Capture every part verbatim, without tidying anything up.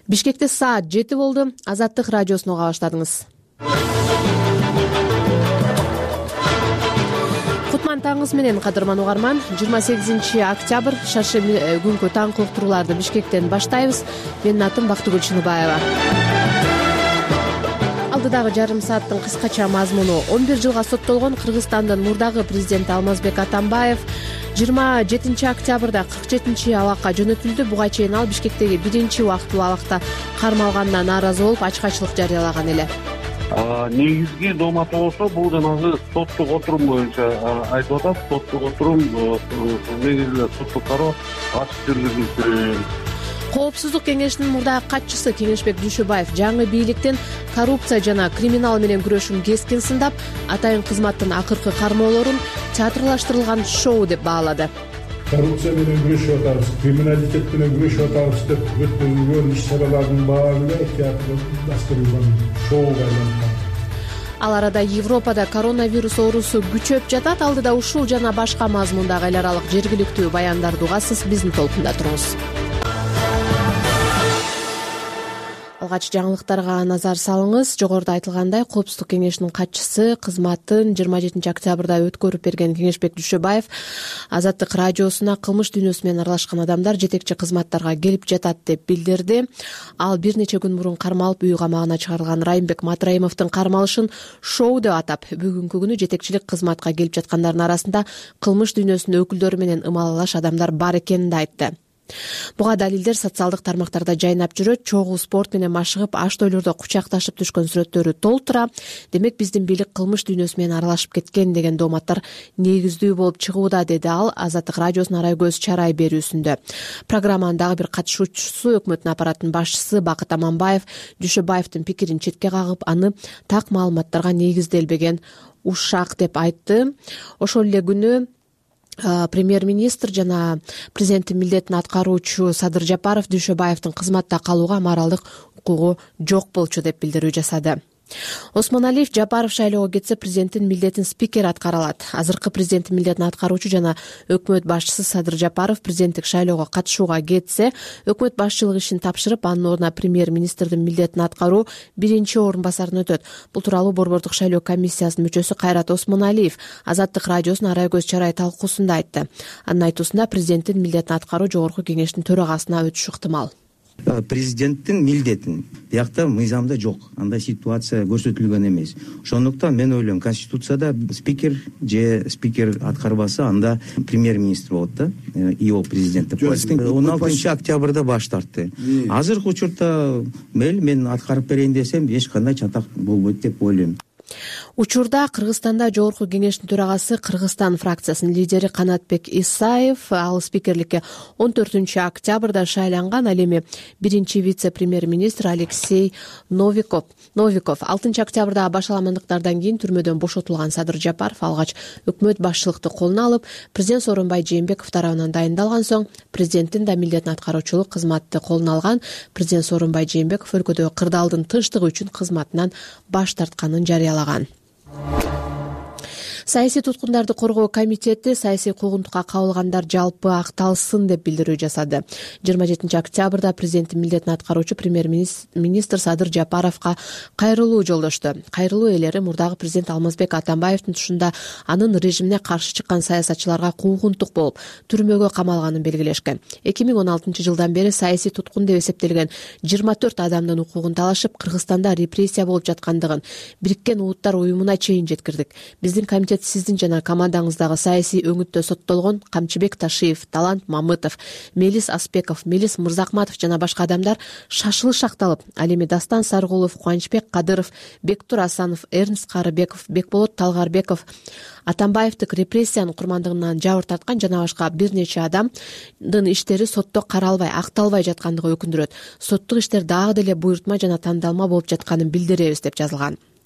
Бишкекте саат жети болду. Азаттык радиосуна уга баштадыңыз. Кутман таңыңыз менен, кадырман угарман. жыйырма сегизинчи октябрь шаршы күнкү таңкы уктурууларды Бишкектен баштайбыз. Менин атым Бактыгүл Чыныбаева. Алдыдагы жарым сааттын кыскача мазмуну: он бир жылга соттолгон Кыргызстандын мурдагы президенти Алмазбек Атамбаев жыйырма жетинчи октябрда кырк жетинчи абакка жөнөтүлдү. Буга чейин ал Бишкектеги биринчи убактылуу абакта кармалганына нааразы болуп, ачкачылык жарыялаган эле. Негизги дооматы болсо, бул жанагы соттук отурум боюнча айтып атат. Соттук отурум негизинде соттук кароо ачык жүргүзүлсүн. Коопсуздук кеңешинин мурдагы катчысы Кеңешбек Дүйшөбаев жаңы бийликтен коррупция жана криминал менен күрөшүн кескин сындап, атайын кызматтын акыркы кармоолорун театрлаштырылган шоу деп баалады. Коррупция менен күрөшүп атабыз, криминалитет менен күрөшүп атабыз деп өткөрүлгөн иш-чаралардын баары театрлаштырылган шоуга айланган. Ал арада Европада коронавирус оорусу күчөп жатат. Алдыда ушул жана башка мазмундагы эл аралык жергиликтүү баяндарды угасыз. Биздин толкунда туруңуз. Алгач жаңылыктарга назар салыңыз. Жогоруда айтылгандай, Коопсуздук кеңешинин катчысы кызматын жыйырма жетинчи октябрда өткөрүп берген Кеңешбек Дүйшөбаев Азаттык радиосуна кылмыш дүйнөсү менен аралашкан адамдар жетекчи кызматтарга келип жатат деп билдирди. Ал бир нече күн мурун кармалып, үй камагына чыгарылган Райымбек Матраимовдун кармалышын шоу деп атап, бүгүнкү күнү жетекчилик кызматка келип жаткандардын арасында кылмыш дүйнөсүнүн өкүлдөрү менен ымалалаш адамдар бар экенин да айтты. Буга далилдер социалдык тармактарда жайнап жүрөт. Чогуу спорт менен машыгып, аш-тойлордо кучакташып түшкөн сүрөттөрү толтура. Демек, биздин бийлик кылмыш дүйнөсү менен аралашып кеткен деген дооматтар негиздүү болуп чыгууда, деди ал Азаттык радиосунун Арайгөз Чарай берүүсүндө. Программанын дагы бир катышуучусу, өкмөттүн аппараттын башчысы Бакыт Аманбаев Дүйшөбаевдин пикирин четке кагып, аны так маалыматтарга негизделбеген ушак деп айтты. Ошол эле күнү премьер-министр жана президенттин милдетин аткаруучу Садыр Жапаров Дүйшөбаевдин кызматта калууга моралдык укугу жок болчу деп билдирүү жасады. Осмоналиев Жапаров шайлоого кетсе, президенттин милдетин спикер аткара алат. Азыркы президенттин милдетин аткаруучу жана өкмөт башчысы Садыр Жапаров президенттик шайлоого катышууга кетсе, өкмөт башчылык ишин тапшырып, анын ордуна премьер-министрдин милдетин аткаруу биринчи орун басарына өтөт. Бул тууралуу Борбордук шайлоо комиссиясынын мүчөсү Кайрат Осмоналиев Азаттык радиосунун Арайгөз Чарай талкуусунда айтты. Анын айтуусунда, президенттин милдетин аткаруу жогорку кеңештин төрагасына өтүшү ыктымал. Президенттин милдетин биякта мыйзамда жок, андай ситуация көрсөтүлгөн эмес. Ошондуктан мен ойлойм, конституцияда спикер же спикер аткарбаса, анда премьер-министр болот да, ИО президент деп коет. он алтынчы октябрда баш тартты. Азыркы учурда мел мен аткарып берейин десем, эч кандай чатак болбойт деп ойлойм. Учурда Кыргызстанда жогорку кеңештин төрагасы Кыргызстан фракциясынын лидери Канатбек Исаев, ал спикерликке он төртүнчү октябрда шайланган. Ал эми биринчи вице-премьер-министр Алексей Новиков. Новиков алтынчы октябрда башаламандыктардан кийин түрмөдөн бошотулган Садыр Жапаров алгач өкмөт башчылыкты колуна алып, президент Сооронбай Жээнбеков тарабынан дайындалган соң, президенттин да милдетин аткаруучулук кызматты колуна алган. Президент Сооронбай Жээнбеков өлкөдөгү кырдаалдын тынчтыгы үчүн кызматынан баш тартканын жарыялаган. Саясий туткундарды коргоо комитети саясий куугунтукка кабылгандар жалпы акталсын деп билдирүү жасады. жыйырма жетинчи октябрда президенттин милдетин аткаруучу премьер-министр Садыр Жапаровго кайрылуу жолдошту. Кайрылуу ээлери мурдагы президент Алмазбек Атамбаевдин тушунда анын режимине каршы чыккан саясатчыларга куугунтук болуп, түрмөгө камалганын белгилешкен. эки миң он алтынчы жылдан бери саясий туткун деп эсептелген жыйырма төрт адамдын укугун талашып, Кыргызстанда репрессия болуп жаткандыгын Бириккен Улуттар уюмуна чейин жеткирдик. Биздин комитет сиздин жана командаңыздагы саясий өңүттө соттолгон Камчыбек Ташиев, Талант Мамытов, Мелис Аспеков, Мелис Мырзахматов жана башка адамдар шашылыш акталып, ал эми Дастан Саргулов, Кубанычбек Кадыров, Бектур Асанов, Эрнст Карыбеков, Бекболот Талгарбеков Атамбаевдик репрессиянын курмандыгынан жабыр тарткан жана башка бир нече адамдын иштери сотто каралбай, акталбай жаткандыгы өкүндүрөт. Соттук иштер дагы деле буйртма жана тандалма болуп жатканын билдиребиз деп жазылган.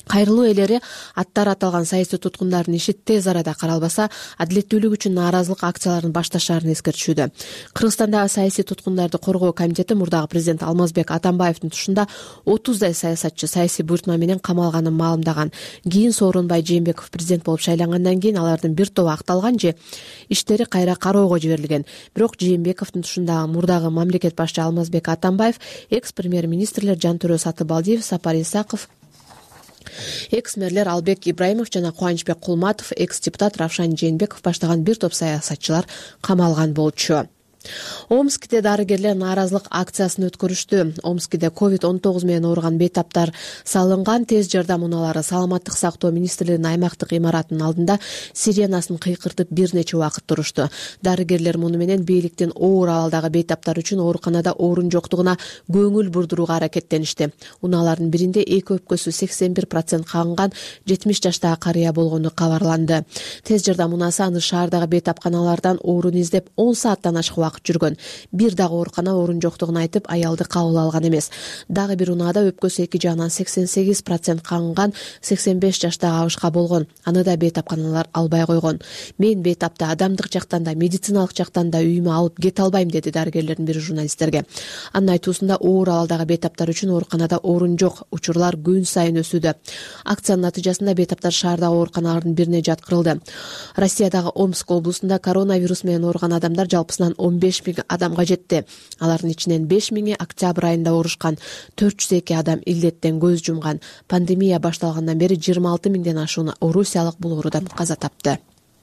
Кайрылуу ээлери аттары аталган саясий туткундардын иши тез арада каралбаса, адилеттүүлүк үчүн нааразылык акцияларын башташаарын эскертишүүдө. Кыргызстандагы саясий туткундарды коргоо комитети мурдагы президент Алмазбек Атамбаевдин тушунда отуздай саясатчы саясий буйртма менен камалганын маалымдаган. Кийин Сооронбай Жээнбеков президент болуп шайлангандан кийин алардын бир тобу акталган же иштери кайра кароого жиберилген. Бирок Жээнбековдун тушундагы мурдагы мамлекет башчы Алмазбек Атамбаев, экс-премьер-министрлер Жантөрө Сатыбалдиев, Сапар Исаков, экс-мэрлер Албек Ибраимов жана Кубанычбек Кулматов, экс-депутат Равшан Жээнбеков баштаган бир топ саясатчылар камалган болчу. Омскте дарыгерлер нааразылык акциясын өткөрүштү. Омскте ковид он тогуз менен ооруган бейтаптар салынган тез жардам унаалары саламаттык сактоо министрлигинин аймактык имаратынын алдында сиренасын кыйкыртып бир нече убакыт турушту. Дарыгерлер муну менен бийликтин оор абалдагы бейтаптар үчүн ооруканада орун жоктугуна көңүл бурдурууга аракеттеништи. Унаалардын биринде эки өпкөсү сексен бир процент кагынган жетимиш жаштагы карыя болгону кабарланды. Тез жардам унаасы аны шаардагы бейтапканалардан орун издеп он сааттан ашык жүргөн. Бир дагы оорукана орун жоктугун айтып, аялды кабыл алган эмес. Дагы бир унаада өпкөсү эки жагынан сексен сегиз процент кагынган сексен беш жаштагы абышка болгон. Аны да бейтапканалар албай койгон. Мен бейтапты адамдык жактан да, медициналык жактан да үйүмө алып кете албайм, деди дарыгерлердин бири журналисттерге. Анын айтуусунда оор абалдагы бейтаптар үчүн ооруканада орун жок. Учурлар күн сайын өсүүдө. Акциянын натыйжасында бейтаптар шаардагы ооруканалардын бирине жаткырылды. Россиядагы Омск облусунда коронавирус менен ооруган адамдар жалпысынан он беш миң адамга жетти. Алардын ичинен беш миңи октябрь айында оорушкан, төрт жүз эки адам илдеттен көз жумган. Пандемия башталгандан бери жыйырма алты миңден ашуун орусиялык бул оорудан каза тапты.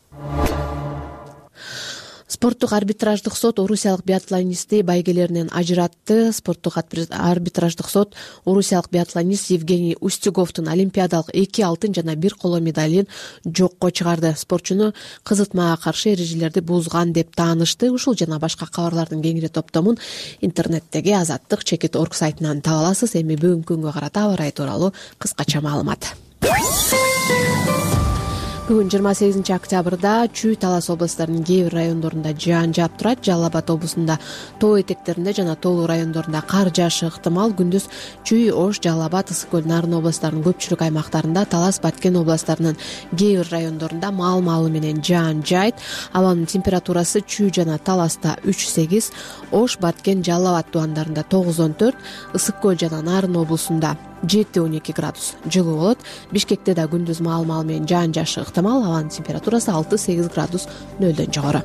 Спорттук арбитраждык сот орусиялык биатлонистти байгелеринен ажыратты. Спорттук арбитраждык сот орусиялык биатлонист Евгений Устюговдун олимпиадалык эки алтын жана бир коло медалин жокко чыгарды. Спортчуну кызытмага каршы эрежелерди бузган деп таанышты. Ушул жана башка кабарлардын кеңири топтомун интернеттеги Азаттык чекит орг сайтынан таба аласыз. Эми бүгүнкү күнгө карата аба ырайы тууралуу кыскача маалымат. Бүгүн жыйырма сегизинчи октябрда Чүй, Талас областарынын кээ бир райондорунда жаан жаап турат. Жалал Абад облусунда тоо этектеринде жана тоолуу райондорунда кар жаашы ыктымал. Күндүз Чүй, Ош, Жалал Абад, Ысык көл, Нарын областарынын көпчүлүк аймактарында, Талас, Баткен областарынын кээ бир райондорунда маал-маалы менен жаан жаайт. Абанын температурасы Чүй жана Таласта үч сегиз, Ош, Баткен, Жалал Абад тубандарында тогуз он төрт, Ысык көл жана Нарын облусунда жети он эки градус жылуу болот. Бишкекте да күндүз маал-маал менен жаан жаашы ыктымал. Абанын температурасы алты сегиз градус нөлдөн жогору.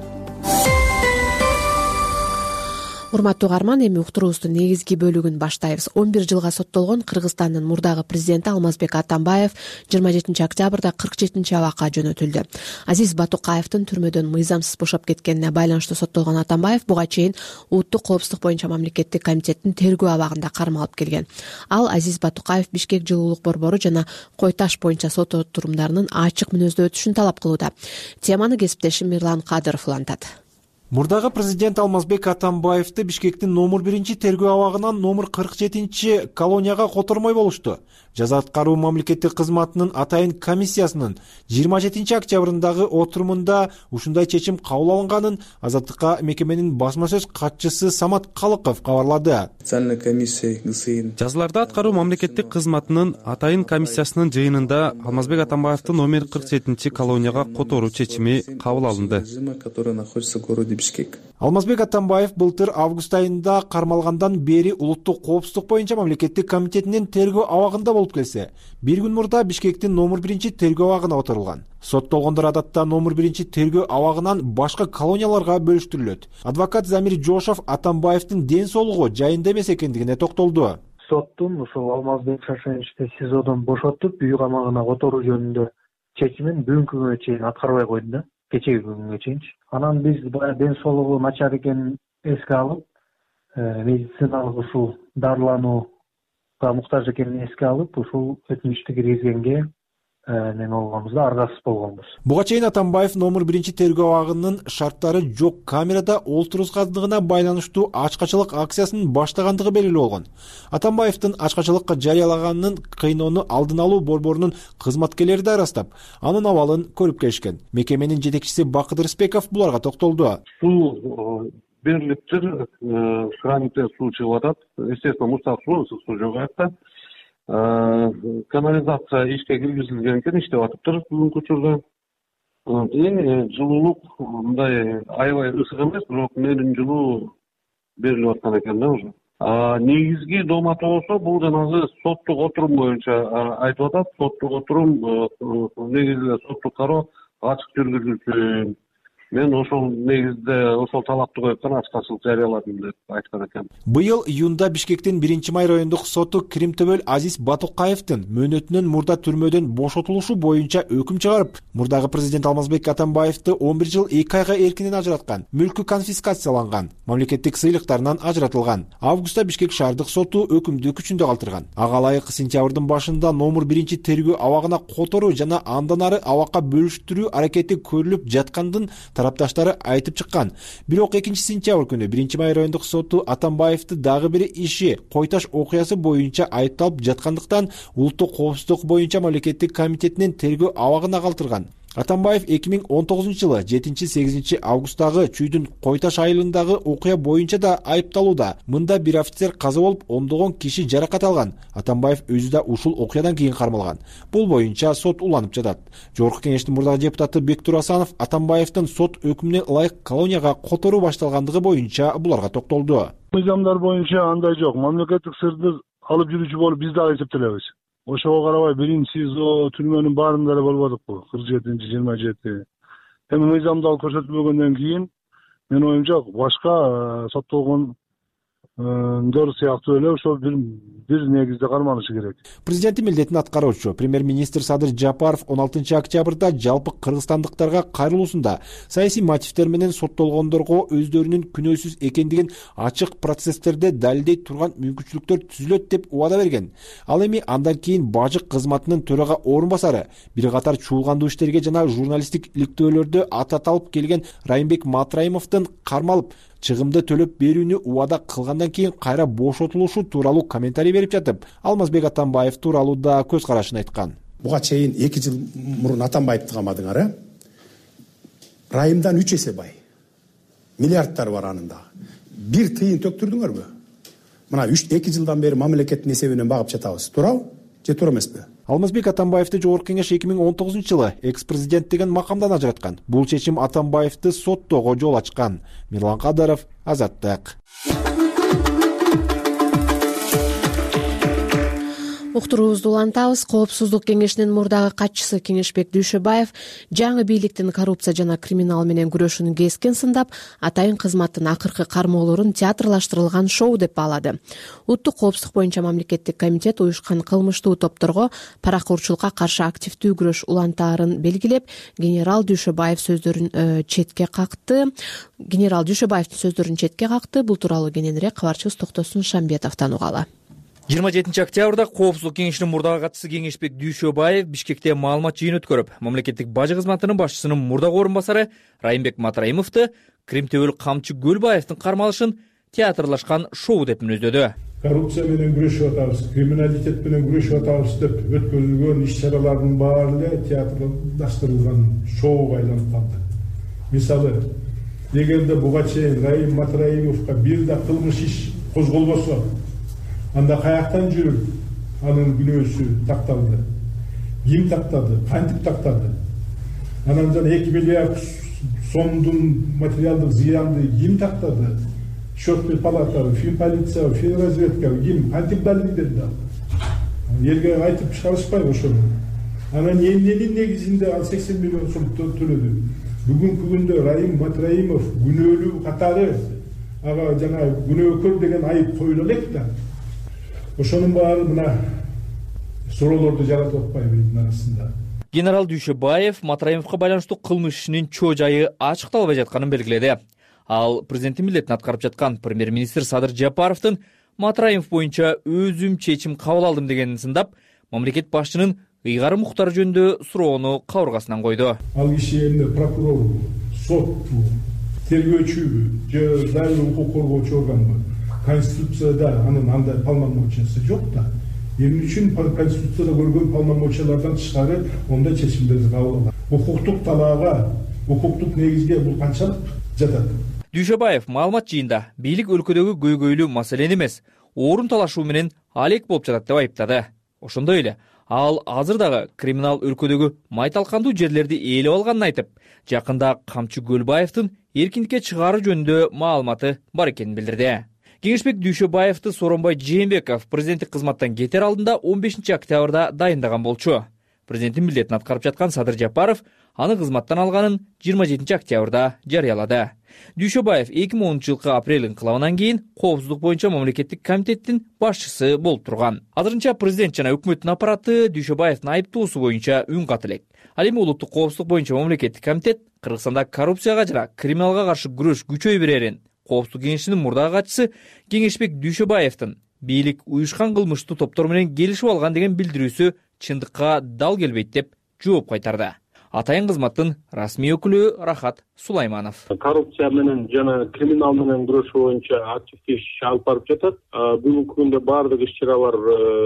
Урматтуу угарман, эми уктуруубуздун негизги бөлүгүн баштайбыз. он бир жылга соттолгон Кыргызстандын мурдагы президенти Алмазбек Атамбаев жыйырма жетинчи октябрда кырк жетинчи абакка жөнөтүлдү. Азиз Батукаевдин түрмөдөн мыйзамсыз бошоп кеткенине байланыштуу соттолгон Атамбаев буга чейин Улуттук коопсуздук боюнча мамлекеттик комитеттин тергөө абагында кармалып келген. Ал Азиз Батукаев Бишкек жылуулук борбору жана Кой Таш боюнча сот отурумдарынын ачык мүнөздө өтүшүн талап кылууда. Теманы кесиптешим Мирлан Кадыров улантат. Мурдагы президент Алмазбек Атамбаевди Бишкектин номер биринчи тергөө абагынан номер кырк жетинчи колонияга котормой болушту. Жаза аткаруу мамлекеттик кызматынын атайын комиссиясынын жыйырма жетинчи октябрындагы отурумунда ушундай чечим кабыл алынганын Азаттыкка мекеменин басма сөз катчысы Самат Калыков кабарлады. Жазаларды аткаруу мамлекеттик кызматынын атайын комиссиясынын жыйынында Алмазбек Атамбаевди номер кырк жетинчи колонияга которуу чечими кабыл алынды. Алмазбек Атамбаев былтыр август айында кармалгандан бери Улуттук коопсуздук боюнча мамлекеттик комитетинин тергөө абагында болуп келсе, бир күн мурда Бишкектин номер биринчи тергөө абагына отурулган. Соттолгондор адатта номер биринчи тергөө абагынан башка колонияларга бөлүштүрүлөт. Адвокат Замир Жошов Атамбаевдин ден соолугу жайында эмес экендигине токтолду. Соттун ушул Алмазбек Шашеничти СИЗОдон бошотуп үй камагына которуу жөнүндө чечимин бүгүнкү күнгө чейин аткарбай койду да. Кечеги күнгө чейинчи. Анан биз баягы ден соолугу начар экенин эске алып, медициналык ушул дарыланууга муктаж экенин эске алып, ушул өтүнүчтү киргизгенге неме болгонбуз да, аргасыз болгонбуз. Буга чейин Атамбаев номер биринчи тергөө абагынын шарттары жок камерада олтургузгандыгына байланыштуу ачкачылык акциясын баштагандыгы белгилүү болгон. Атамбаевдин ачкачылыкка жарыялаганын кыйноону алдын алуу борборунун кызматкерлери да ырастап, анын абалын көрүп келишкен. Мекеменин жетекчиси Бакыт Рыспеков буларга токтолду. Суу берилиптир, краниктен суу чыгып атат. Естественно, муштак суу, ысык суу жок аякта. канализация ишке киргизилген экен, иштеп атыптыр бүгүнкү учурда. Анан кийин жылуулук мындай аябай ысык эмес, бирок мэрдин жылуу берилип аткан экен да уже. Негизги дооматы болсо бул жанагы соттук отурум боюнча айтып атат. Соттук отурум негизинде соттук кароо ачык жүргүзүлсүн. Мен ошол негизде ошол талапты коюп гана ачык-ачык жарыяладым деп айткан экен. Быйыл июнда Бишкектин биринчи май райондук соту Кримтөбөл Азиз Батукаевдин мөөнөтүнөн мурда түрмөдөн бошотулушу боюнча өкүм чыгарып, мурдагы президент Алмазбек Атамбаевди он бир жыл эки айга эркинен ажыраткан, мүлкү конфискацияланган, мамлекеттик сыйлыктарынан ажыратылган. Августта Бишкек шаардык соту өкүмдү күчүндө калтырган. Ага ылайык сентябрдын башында номер биринчи тергөө абагына которуу жана андан ары абакка бөлүштүрүү аракети көрүлүп жаткандын тарапташтары айтып чыккан. Бирок экинчи сентябрь күнү биринчи май райондук соту Атамбаевди дагы бир иши Койташ окуясы боюнча айыпталып жаткандыктан улуттук коопсуздук боюнча мамлекеттик комитетинин тергөө абагына калтырган. Атамбаев эки миң он тогузунчу жылы жетинчи сегизинчи августтагы чүйдүн Койташ айылындагы окуя боюнча да айыпталууда. Мында бир офицер каза болуп, ондогон киши жаракат алган. Атамбаев өзү да ушул окуядан кийин кармалган. Бул боюнча сот уланып жатат. Жогорку кеңештин мурдагы депутаты Бектур Асанов Атамбаевдин сот өкүмүнө ылайык колонияга которуу башталгандыгы боюнча буларга токтолду. Мыйзамдар боюнча андай жок. Мамлекеттик сырды алып жүрүүчү болуп биз дагы эсептелебиз. Ошого карабай биринчи СИЗО түрмөнүн баарында эле болбодукпу, кырк жетинчи, жыйырма жети. Эми мыйзамда көрсөтүлбөгөндөн кийин менин оюмча башка соттолгон дор сыяктуу эле ошол бир бир негизде кармалышы керек. Президенттин милдетин аткаруучу премьер-министр Садыр Жапаров он алтынчы октябрда жалпы кыргызстандыктарга кайрылуусунда саясий мотивдер менен соттолгондорго өздөрүнүн күнөөсүз экендигин ачык процесстерде далилдей турган мүмкүнчүлүктөр түзүлөт деп убада берген. Ал эми андан кийин бажык кызматынын төрага орун басары, бир катар чуулгандуу иштерге жана журналисттик иликтөөлөрдө ата талып келген Райымбек Матраимовдун кармалып чыгымды төлөп берүүнү убада кылгандан кийин кайра бошотулушу тууралуу комментарий берип жатып, Алмазбек Атамбаев тууралуу да көз карашын айткан. Буга чейин эки жыл мурун Атамбаевди камадыңар, э? Райымдан үч эсе бай. Миллиардтар бар анында. Бир тыйын төктүрдүңөрбү? Мына үч эки жылдан бери мамлекеттин эсебинен багып жатабыз. Туурабы? Же туура эмеспи? Алмазбек Атамбаевди Жогорку Кеңеш эки миң он тогузунчу жылы экс-президент деген макамдан ажыраткан. Бул чечим Атамбаевди соттоого жол ачкан. Мирлан Кадыров, Азаттык. Уктуруубузду улантабыз. Коопсуздук кеңешинин мурдагы катчысы Кеңешбек Дүйшөбаев жаңы бийликтин коррупция жана криминал менен күрөшүүнүн кескен сындап, атайын кызматтын акыркы кармоолорун театрлаштырылган шоу деп баалады. Улуттук коопсуздук боюнча мамлекеттик комитет уюшкан кылмыштуу топторго паракурчулукка каршы активдүү күрөш улантаарын белгилеп, генерал Дүйшөбаев сөздөрүн четке какты. Генерал Дүйшөбаевдин сөздөрүн четке какты. Бул тууралуу кененирээк кабарчыбыз Токтосун Шамбетовдон угалы. жыйырма жетинчи октябрда Коопсуздук кеңешинин мурдагы катчысы Кеңешбек Дүйшөбаев Бишкекте маалымат жыйын өткөрүп, мамлекеттик бажы кызматынын башчысынын мурдагы орун басары Райымбек Матраимовду Кримтөбөл Камчы Гөлбаевдин кармалышын театрлашкан шоу деп мүнөздөдү. Коррупция менен күрөшүп атабыз, криминалитет менен күрөшүп атабыз деп өткөрүлгөн иш-чаралардын баары эле театрлаштырылган шоуга айланып калды. Мисалы, эгерде буга чейин Райым Матраимовго бир да кылмыш иш козголбосо, анда каяктан жүрүп анын күнөөсү такталды? Ким тактады? Кантип тактады? Анан жана эки миллиард сомдун материалдык зыянды ким тактады? Счетный палата, финполиция, финразведка ким кантип далилдеди? Элге айтып чыгарышпайбы ошону? Анан эмненин негизинде ал сексен миллион сом төлөдү? Бүгүнкү күндө Райым Матраимов күнөөлүү катары ага жана күнөөкөр деген айып коюла элек да. Ошонун баары мына суроолорду жаратып атпайбы элдин арасында. Генерал Дүйшөбаев Матраимовго байланыштуу кылмыш ишинин чоо жайы ачыкталбай жатканын белгиледи. Ал президенттин милдетин аткарып жаткан премьер-министр Садыр Жапаровдун Матраимов боюнча өзүм чечим кабыл алдым дегенин сындап, мамлекет башчынын ыйгарым укуктары жөнүндө суроону кабыргасынан койду. Ал киши эмне прокурорбу, сотту, тергөөчүбү, же дайыр укук коргоочу органбы? Конституцияда анын андай полномочиясы жок да. Эмне үчүн Конституцияда көргөн полномочиялардан тышкары ондай чечимдерди кабыл алат? Укуктук талаага, укуктук негизге бул канчалык жатат? Дүйшөбаев маалымат жыйында бийлик өлкөдөгү көйгөйлүү маселени эмес, орун талашуу менен алек болуп жатат деп айыптады. ошондой эле ал азыр дагы криминал өлкөдөгү майталкандуу жерлерди ээлеп алганын айтып, жакында Камчы Көлбаевдин эркиндикке чыгаруу жөнүндө маалыматы бар экенин билдирди. Кеңешбек Дүйшөбаевди Сооронбай Жээнбеков президенттик кызматтан кетер алдында он бешинчи октябрда дайындаган болчу. Президенттин милдетин аткарып жаткан Садыр Жапаров аны кызматтан алганын жыйырма жетинчи октябрда жарыялады. Дүйшөбаев эки миң онунчу жылкы апрель инкылабынан кийин коопсуздук боюнча мамлекеттик комитеттин башчысы болуп турган. Азырынча президент жана өкмөттүн аппараты Дүйшөбаевдин айыптоосу боюнча үн кат элек. Ал эми улуттук коопсуздук боюнча мамлекеттик комитет Кыргызстанда коррупцияга жана криминалга каршы күрөш күчөй берерин Коопсуздук кеңешинин мурдагы катчысы Кеңешбек Дүйшөбаевдин бийлик уюшкан кылмыштуу топтор менен келишип алган деген билдирүүсү чындыкка дал келбейт деп жооп кайтарды. Атайын кызматтын расмий өкүлү Рахат Сулайманов. Коррупция менен жана криминал менен күрөшүү боюнча активдүү иш алып барып жатат. Бүгүнкү күндө баардык иш-чаралар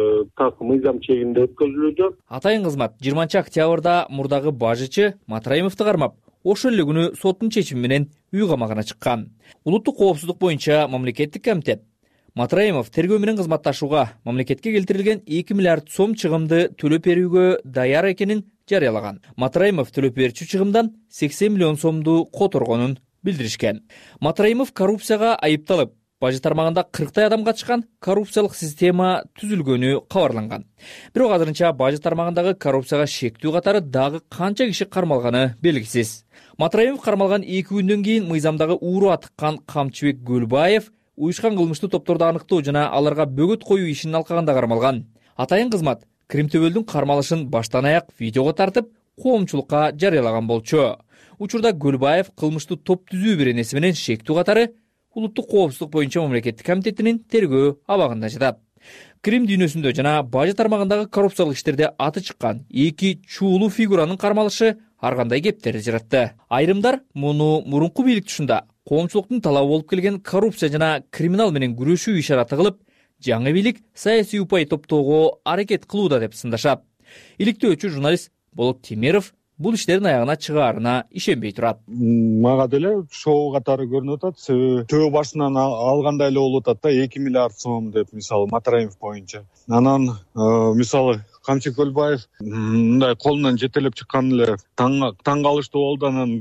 так мыйзам чегинде өткөрүлүүдө. Атайын кызмат жыйырманчы октябрда мурдагы бажычы Матраимовду кармап, ошол эле күнү соттун чечими менен үй камагына чыккан. Улуттук коопсуздук боюнча мамлекеттик комитет Матраимов тергөө менен кызматташууга мамлекетке келтирилген эки миллиард сом чыгымды төлөп берүүгө даяр экенин жарыялаган. Матраимов төлөп берүүчү чыгымдан сексен миллион сомду которгонун билдиришкен. Матраимов коррупцияга айыпталып, бажы тармагында кырктай адам катышкан коррупциялык система түзүлгөнү кабарланган. Бирок азырынча бажы тармагындагы коррупцияга шектүү катары дагы канча киши кармалганы белгисиз. Матраимов кармалган эки күндөн кийин мыйзамдагы ууру атыккан Камчыбек Көлбаев уюшкан кылмыштуу топторду аныктоо жана аларга бөгөт коюу ишинин алкагында кармалган. Атайын кызмат Кримтөбөлдүн кармалышын баштан аяк видеого тартып, коомчулукка жарыялаган болчу. Учурда Көлбаев кылмыштуу топ түзүү беренеси менен шектүү катары улуттук коопсуздук боюнча мамлекеттик комитетинин тергөө абагында жатат. Крим дүйнөсүндө жана бажы тармагындагы коррупциялык иштерде аты чыккан эки чуулуу фигуранын кармалышы ар кандай кептерди жаратты. Айрымдар муну мурунку бийлик тушунда коомчулуктун талабы болуп келген коррупция жана криминал менен күрөшүү ишараты кылып, жаңы бийлик саясий упай топтоого аракет кылууда деп сындашат. Иликтөөчү журналист Болот Темиров бул иштердин аягына чыгаарына ишенбей турат. Мага деле шоу катары көрүнүп атат. Төө башынан алгандай эле болуп атат да эки миллиард сом деп, мисалы Матраимов боюнча. Анан мисалы Камчы Көлбаев мындай колунан жетелеп чыккан эле таң калыштуу болду, анан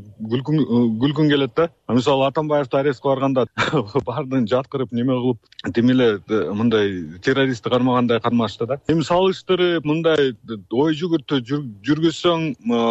күлкүн келет да. Мисалы Атамбаевди арестке барганда баардыгын жаткырып неме кылып, тим эле мындай террористти кармагандай кармашты да. Эми салыштырып мындай ой жүгүртүү жүргүзсөң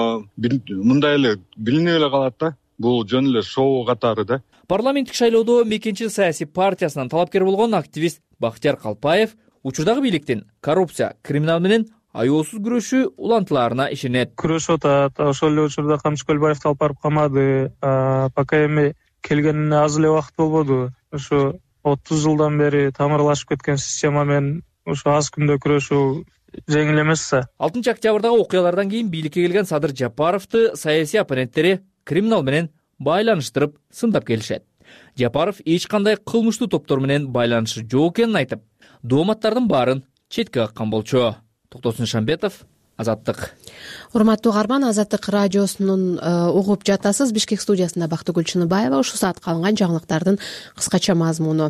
мындай эле билинип эле калат да. Бул жөн эле шоу катары да. Парламенттик шайлоодо Мекенчил саясий партиясынан талапкер болгон активист Бактияр Калпаев учурдагы бийликтин коррупция, криминал менен аеосуз күрөшүү улантыларына ишенет. Күрөшүп атат. Ошол эле учурда Камчы Көлбаевди алып барып камады. Пока эми келгенине аз эле убакыт болбоду. Ошо отуз жылдан бери тамырлашып кеткен система менен ошо аз күндө күрөшүү жеңил эмес да. алтынчы октябрдагы окуялардан кийин бийликке келген Садыр Жапаровду саясий оппоненттери криминал менен байланыштырып сындап келишет. Жапаров эч кандай кылмыштуу топтор менен байланышы жок экенин айтып, дооматтардын баарын четке каккан болчу. Токтосун Шамбетов, Азаттык. Урматтуу угарман, Азаттык радиосунун угуп жатасыз. Бишкек студиясында Бактыгүл Чыныбаева. Ушул саатка алынган жаңылыктардын кыскача мазмуну.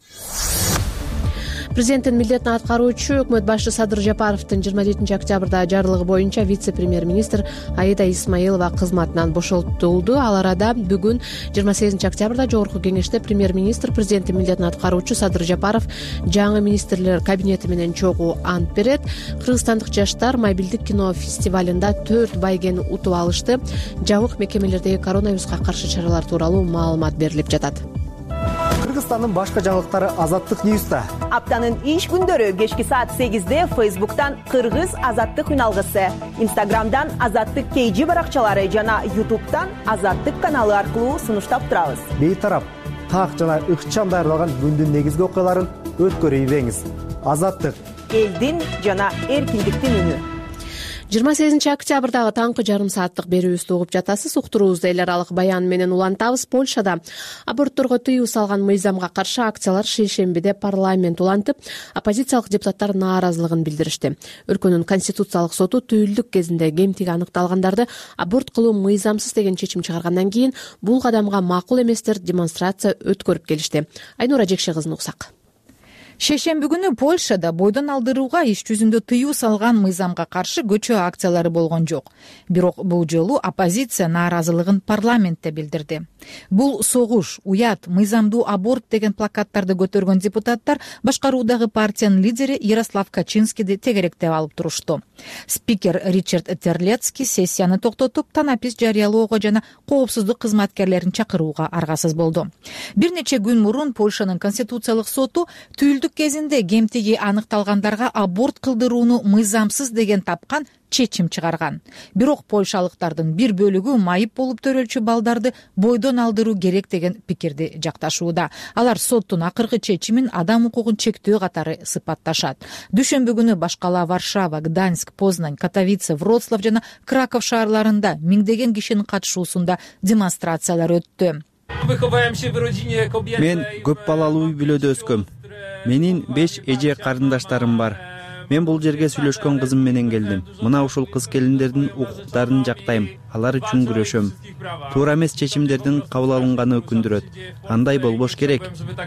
Президенттин милдетин аткаруучу өкмөт башчы Садыр Жапаровдун жыйырма жетинчи октябрда жарлыгы боюнча вице-премьер-министр Аида Исмаилова кызматынан бошотулду. Ал арада бүгүн жыйырма сегизинчи октябрда жогорку кеңеште премьер-министр президенттин милдетин аткаруучу Садыр Жапаров жаңы министрлер кабинети менен чогуу ант берет. Кыргызстандык жаштар Майбилдик кино фестивалында төрт байгени утуп алышты. Жабык мекемелердеги коронавируска каршы чаралар тууралуу маалымат берилип жатат. Кыргызстандын башка жаңылыктары Азаттык Ньюста. Аптанын иш күндөрү кечки саат сегизде Фейсбуктан Кыргыз Азаттык үналгысы, Инстаграмдан Азаттык Кейжи баракчалары жана Ютубтан Азаттык каналы аркылуу сунуштап турабыз. Бейтарап, так жана ыкчам даярдалган күндүн негизги окуяларын өткөрүбеңиз. Азаттык элдин жана эркиндиктин үнү. жыйырма сегизинчи октябрдагы таңкы жарым сааттык берүүбүздү угуп жатасыз. Уктуруубузду эл аралык баян менен улантабыз. Польшада абортторго тыюу салган мыйзамга каршы акциялар шейшембиде парламент улантып, оппозициялык депутаттар нааразылыгын билдиришти. Өлкөнүн конституциялык соту түйүлдүк кезинде кемтиги аныкталгандарды аборт кылуу мыйзамсыз деген чечим чыгаргандан кийин бул кадамга макул эместер демонстрация өткөрүп келишти. Айнура Жекше кызын уксак. Шейшемби күнү Польшада бойдон алдырууга иш жүзүндө тыюу салган мыйзамга каршы көчө акциялары болгон жок. Бирок бул жолу оппозиция нааразылыгын парламентте билдирди. Бул согуш, уят, мыйзамдуу аборт деген плакаттарды көтөргөн депутаттар башкаруудагы партиянын лидери Ярослав Качинскийди тегеректеп алып турушту. Спикер Ричард Терлецкий сессияны токтотуп, танапис жарыялоого жана коопсуздук кызматкерлерин чакырууга аргасыз болду. Бир нече күн мурун Польшанын конституциялык соту түйүлдүк кезинде кемтиги аныкталгандарга аборт кылдырууну мыйзамсыз деген тапкан чечим чыгарган. Бирок польшалыктардын бир бөлүгү майып болуп төрөлчү балдарды бойдон алдыруу керек деген пикирди жакташууда. Алар соттун акыркы чечимин адам укугун чектөө катары сыпатташат. Дүйшөмбү күнү башкала Варшава, Гданьск, Познань, Катовице, Вроцлав жана Краков шаарларында миңдеген кишинин катышуусунда демонстрациялар өттү. Мен көп балалуу үй бүлөдө өскөм. Менин беш эже карындаштарым бар. Мен бул жерге сүйлөшкөн кызым менен келдим. Мына ушул кыз келиндердин укуктарын жактайм. Алар үчүн күрөшөм. Туура эмес чечимдердин кабыл алынганы өкүндүрөт. Андай болбош керек.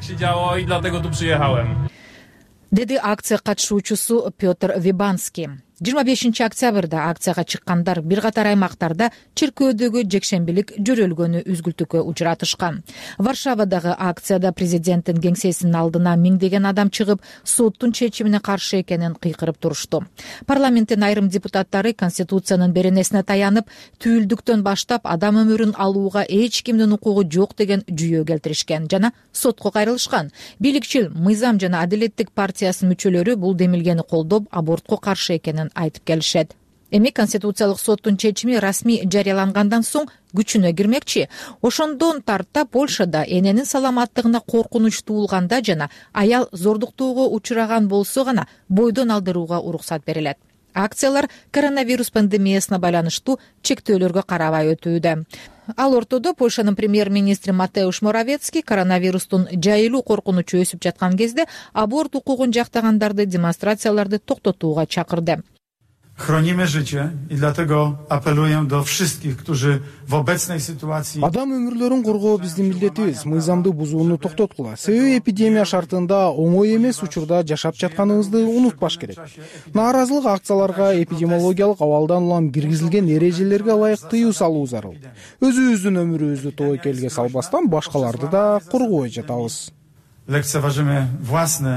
Деди акция катышуучусу Петр Вибанский. жыйырма бешинчи октябрда акцияга чыккандар бир катар аймактарда чиркөөдөгү жекшембилик жөрөлгөнү үзгүлтүккө учуратышкан. Варшавадагы акцияда президенттин кеңсесинин алдына миңдеген адам чыгып, соттун чечимине каршы экенин кыйкырып турушту. Парламенттин айрым депутаттары конституциянын беренесине таянып, түйүлдүктөн баштап адам өмүрүн алууга эч кимдин укугу жок деген жүйө келтиришкен жана сотко кайрылышкан. Бийликчил Мыйзам жана Адилеттик партиясынын мүчөлөрү бул демилгени колдоп, абортко каршы экенин айтып келишет. Эми конституциялык соттун чечими расмий жарыялангандан соң күчүнө кирмекчи. Ошондон тарта Польшада эненин саламаттыгына коркунуч туулганда жана аял зордуктоого учураган болсо гана бойдон алдырууга уруксат берилет. Акциялар коронавирус пандемиясына байланыштуу чектөөлөргө карабай өтүүдө. Ал ортодо Польшанын премьер-министри Матеуш Моравецкий коронавирустун жайылуу коркунучу өсүп жаткан кезде аборт укугун жактагандарды демонстрацияларды токтотууга чакырды. Chronimy życie i dlatego apeluję do wszystkich, którzy w obecnej sytuacji Адам өмүрлөрүн коргоо биздин милдетибиз. Мыйзамды бузууну токтоткула. Себеби эпидемия шартында оңой эмес учурда жашап жатканыбызды унутпаш керек. Нааразылык акцияларга эпидемиологиялык абалдан улам киргизилген эрежелерге ылайык тыюу салуу зарыл. Өзүбүздүн өмүрүбүздү тобокелге салбастан башкаларды да коргобой жатабыз. lekceważymy własne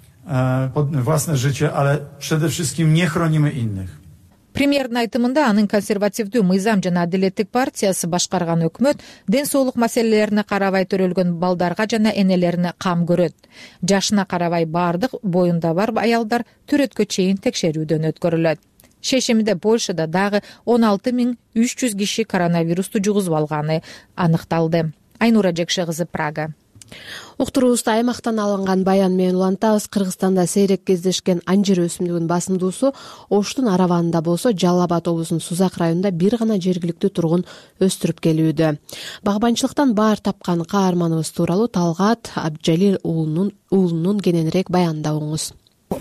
własne życie, ale przede wszystkim nie chronimy innych. Премьердин айтымында анын консервативдүү Мыйзам жана Адилеттик партиясы башкарган өкмөт ден соолук маселелерине карабай төрөлгөн балдарга жана энелерине кам көрөт. Жашына карабай бардык боюнда бар аялдар төрөткө чейин текшерүүдөн өткөрүлөт. Шейшембиде Польшада дагы он алты миң үч жүз киши коронавирусту жугузуп алганы аныкталды. Айнура Жекше кызы, Прага. Уктуруубузда аймактан алынган баян менен улантабыз. Кыргызстанда сейрек кездешкен анжир өсүмдүгүнүн басымдуусу Оштун араванында болсо, Жалал Абад облусунун Сузак районунда бир гана жергиликтүү тургун өстүрүп келүүдө. Багбанчылыктан баар тапкан каарманыбыз тууралуу Талгат Абджалил уулунун уулунун кененирээк баянында угуңуз.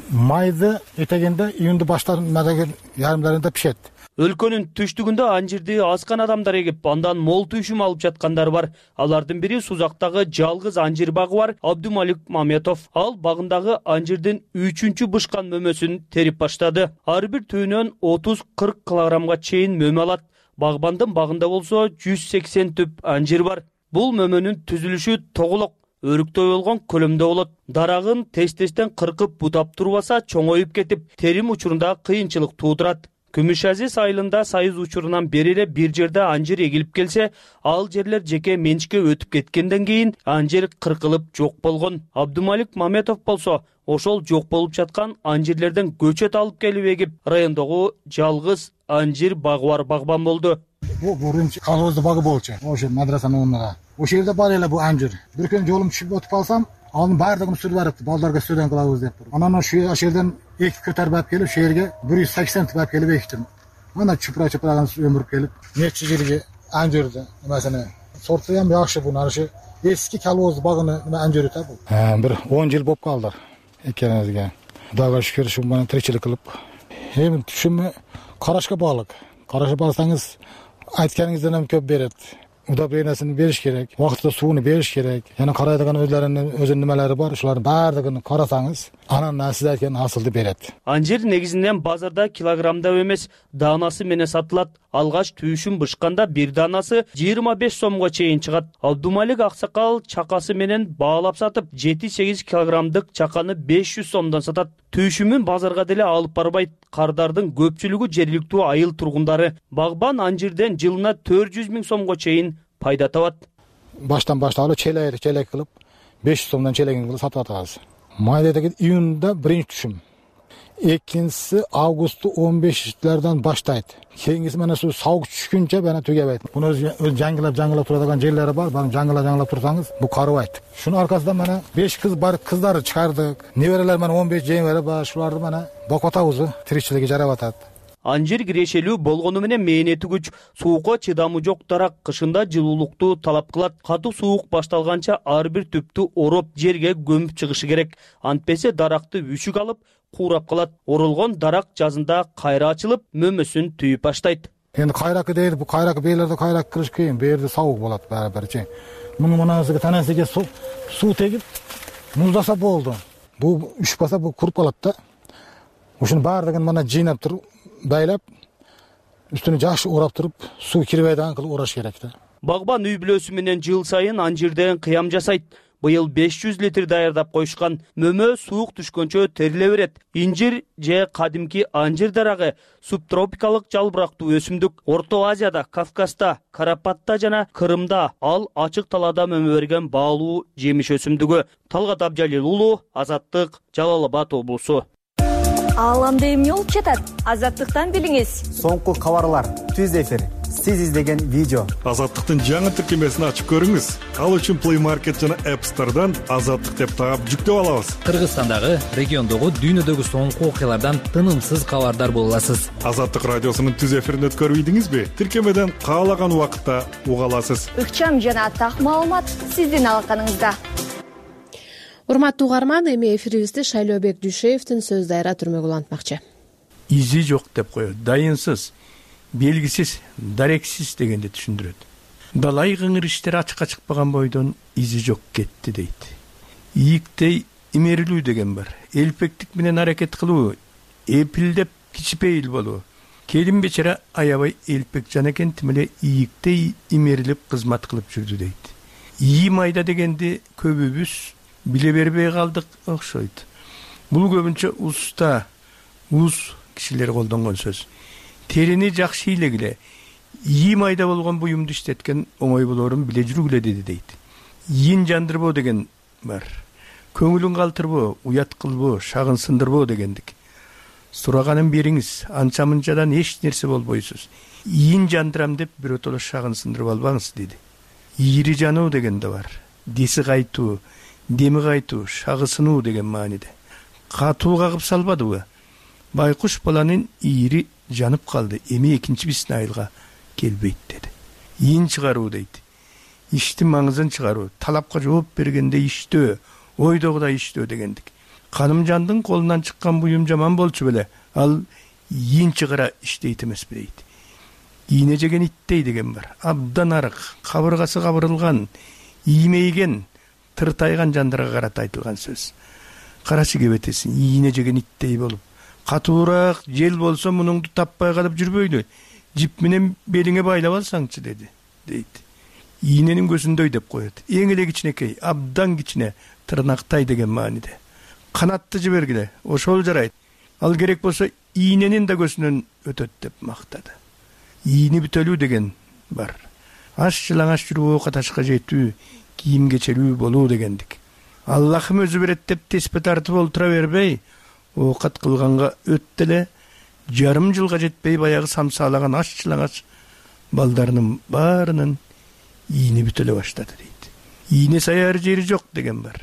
Майды этегенде июнду баштарын мадаген ярымдарында пишет. Өлкөнүн түштүгүндө анжирди аскан адамдар эгип, андан мол түшүм алып жаткандар бар. Алардын бири Сузактагы жалгыз анжир багы бар Абдумалик Маметов. Ал багындагы анжирдин үчүнчү бышкан мөмөсүн терип баштады. Ар бир түйүнөн отуз кырк килограммга чейин мөмө алат. Багбандын багында болсо жүз сексен түп анжир бар. Бул мөмөнүн түзүлүшү тоголок, өрүктөй болгон көлөмдө болот. Дарагын тез-тезден кыркып бутап турбаса чоңоюп кетип, терим учурунда кыйынчылык туудурат. Күмүшазиз айылында сайыз учурунан бери эле бир жерде анжир эгилип келсе, ал жерлер жеке менчикке өтүп кеткенден кийин анжир кыркылып жок болгон. Абдумалик Маметов болсо, ошол жок болуп жаткан анжирлерден көчөт алып келип эгип, райондогу жалгыз анжир багы бар багбан болду. Бул бурунчу колхоздун багы болчу. Ошо мадрасанын оңуна. Ошол жерде бар эле бул анжир. Бир күн жолум түшүп өтүп калсам, анын баардыгын сүрүп барыпты. Балдарга студент кылабыз деп. Анан ошо жерден эки көтөрүп алып келип, ошол жерге бир жүз сексен түп алып келип эктим. Ана чупра-чупраган өмүрүп келип, нече жерге анжирди, эмесине сорту ham жакшы бул. Ошо эски колхоз багыны анжиры та бул. Бир он жыл болуп калды экенибизге. Кудайга шүкүр, ушу менен тиричилик кылып. Эми түшүмү карашка баглык. Карашып алсаңыз, айтканыңыздан көп берет. удобрениясын бериш керек, убактында сууну бериш керек. Жана карайдыган өзлөрүнүн өзүнүн немелери бар, ушулардын баардыгын карасаңыз, анан сиз айткан асылды берет. Анжир негизинен базарда килограммдап эмес, даанасы менен сатылат. Алгач түйүшүн бышканда бир даанасы жыйырма беш сомго чейин чыгат. Абдумалик аксакал чакасы менен баалап сатып, жети сегиз килограммдык чаканы беш жүз сомдон сатат. Түйшүмүн базарга деле алып барбайт. Кардардын көпчүлүгү жергиликтүү айыл тургундары. Багбан анжирден жылына төрт жүз миң сомго чейин пайда табат. Баштан баштап челек челек кылып беш жүз сомдон челегин кылып сатып атабыз. Майдадагы июнда биринчи түшүм. Экинчиси августту он бештерден баштайт. Кийинкиси мына шу саук түшкүнчө мына түгөбөйт. Муну өз жаңгылап жаңгылап турadigan жерлери бар. Баны жаңгылап жаңгылап турсаңыз, бу карыбайт. Шунун аркасында мына беш кыз бар, кыздарды чыгардык. Неберелер мына он беш жеңбери бар, шуларды мына бокотабыз, тиричилиги жарап атат. Анжир кирешелүү болгону менен мээнети күч, суукка чыдамы жок дарак, кышында жылуулукту талап кылат. Катуу суук башталганча ар бир түптү ороп жерге көмүп чыгышы керек. Антпесе даракты үшүк алып, куурап калат. Оролгон дарак жазында кайра ачылып, мөмөсүн түйүп баштайт. Эми кайракы дейт, бу кайрак бээлерде кайрак кырыш кийин, бээрде саук болот баары бирчи. Муну мынасыга танасыга суу тегип, муздаса болду. Бу үшпаса бу куруп калат да. Ушунун баардыгын мына жыйнап туруп, байлап, үстүнө жакшы урап туруп, суу кирбейдиган кылып ураш керек да. Багбан үй бүлөсү менен жыл сайын анжирден кыям жасайт. Быйыл беш жүз литр даярдап коюшкан. Мөмө суук түшкөнчө териле берет. Инжир же кадимки анжир дарагы субтропикалык жалбырактуу өсүмдүк. Орто Азияда, Кавказда, Карапатта жана Кырымда ал ачык талаада мөмө берген баалуу жемиш өсүмдүгү. Талгат Абжалил уулу, Азаттык, Жалал Абад облусу. Ааламда эмне болуп жатат? Азаттыктан билиңиз. Соңку кабарлар, түз эфир, сиз издеген видео. Азаттыктын жаңы тиркемесин ачып көрүңүз. Ал үчүн Play Market жана App Store'дан Азаттык деп таап жүктөп алабыз. Кыргызстандагы, региондогу, дүйнөдөгү соңку окуялардан тынымсыз кабардар боло аласыз. Азаттык радиосунун түз эфирин өткөрүп ийдиңизби? Тиркемеден каалаган убакытта уга аласыз. Ыкчам жана так маалымат сиздин алаканыңызда. Урматтуу угарман, эми эфирибизди Шайлообек Дүйшеевдин сөз дайра түрмөгү улантмакчы. Изи жок деп коет, дайынсыз, белгисиз, дарексиз дегенди түшүндүрөт. Далай кыңыр иштер ачыкка чыкпаган бойдон изи жок кетти дейт. Ийиктей имерилүү деген бар. Элпектик менен аракет кылуу, эпилдеп кичипейил болуу. Келин бечара аябай элпек жан экен, тимеле ийиктей имерилип кызмат кылып жүрдү дейт. Ийи майда дегенди көбүбүз биле бербей калдык окшойт. Бул көбүнчө уста, уз кишилер колдонгон сөз. Терини жакшы илегиле, ийи майда болгон буюмду иштеткен оңой болорун биле жүргүлө деди дейт. Ийин жандырбоо деген бар. Көңүлүн калтырбоо, уят кылбоо, шагын сындырбоо дегендик. Сураганын бериңиз, анча-мынчадан эч нерсе болбойсуз. Ийин жандырам деп биротоло шагын сындырып албаңыз деди. Ийири жануу деген да бар. Деси кайтуу, деми кайтуу, шагысынуу деген мааниде. Катуу кагып салбадыбы? Байкуш баланын ийири жанып калды, эми экинчи биснайылга келбейт деди. Ийин чыгаруу дейт. Иштин маңызын чыгаруу, талапка жооп бергенде иштөө, ойдогудай иштөө дегендик. Канымжандын колунан чыккан буюм жаман болчу беле, ал ийин чыгара иштейт эмеспи дейт. Ийне жеген иттей деген бар. Абдан арык, кабыргасы кабырылган, иймейген, тыртайган жандарга карата айтылган сөз. Карачы кебетесин, ийне жеген иттей болуп, катуураак жел болсо мунуңду таппай калып жүрбөйдү. Жип менен белиңе байлап алсаңчы деди, дейт. Ийненин көзүндөй деп коет. Эң эле кичинекей, абдан кичине, тырнактай деген мааниде. Канатты жибергиле, ошол жарайт. Ал керек болсо ийненин да көзүнөн өтөт деп мактады. Ийни бүтөлүү деген бар. Аш жылаңаш жүрүп ока ташка жетүү, кийим кечелүү болуу дегендик. Аллахым өзү берет деп теспе тартып олтура бербей, оокат кылганга өттү эле, жарым жылга жетпей баягы самсаалаган аш жылаңаш балдарынын баарынын ийни бүтөлө баштады дейт. Ийне саяр жери жок деген бар.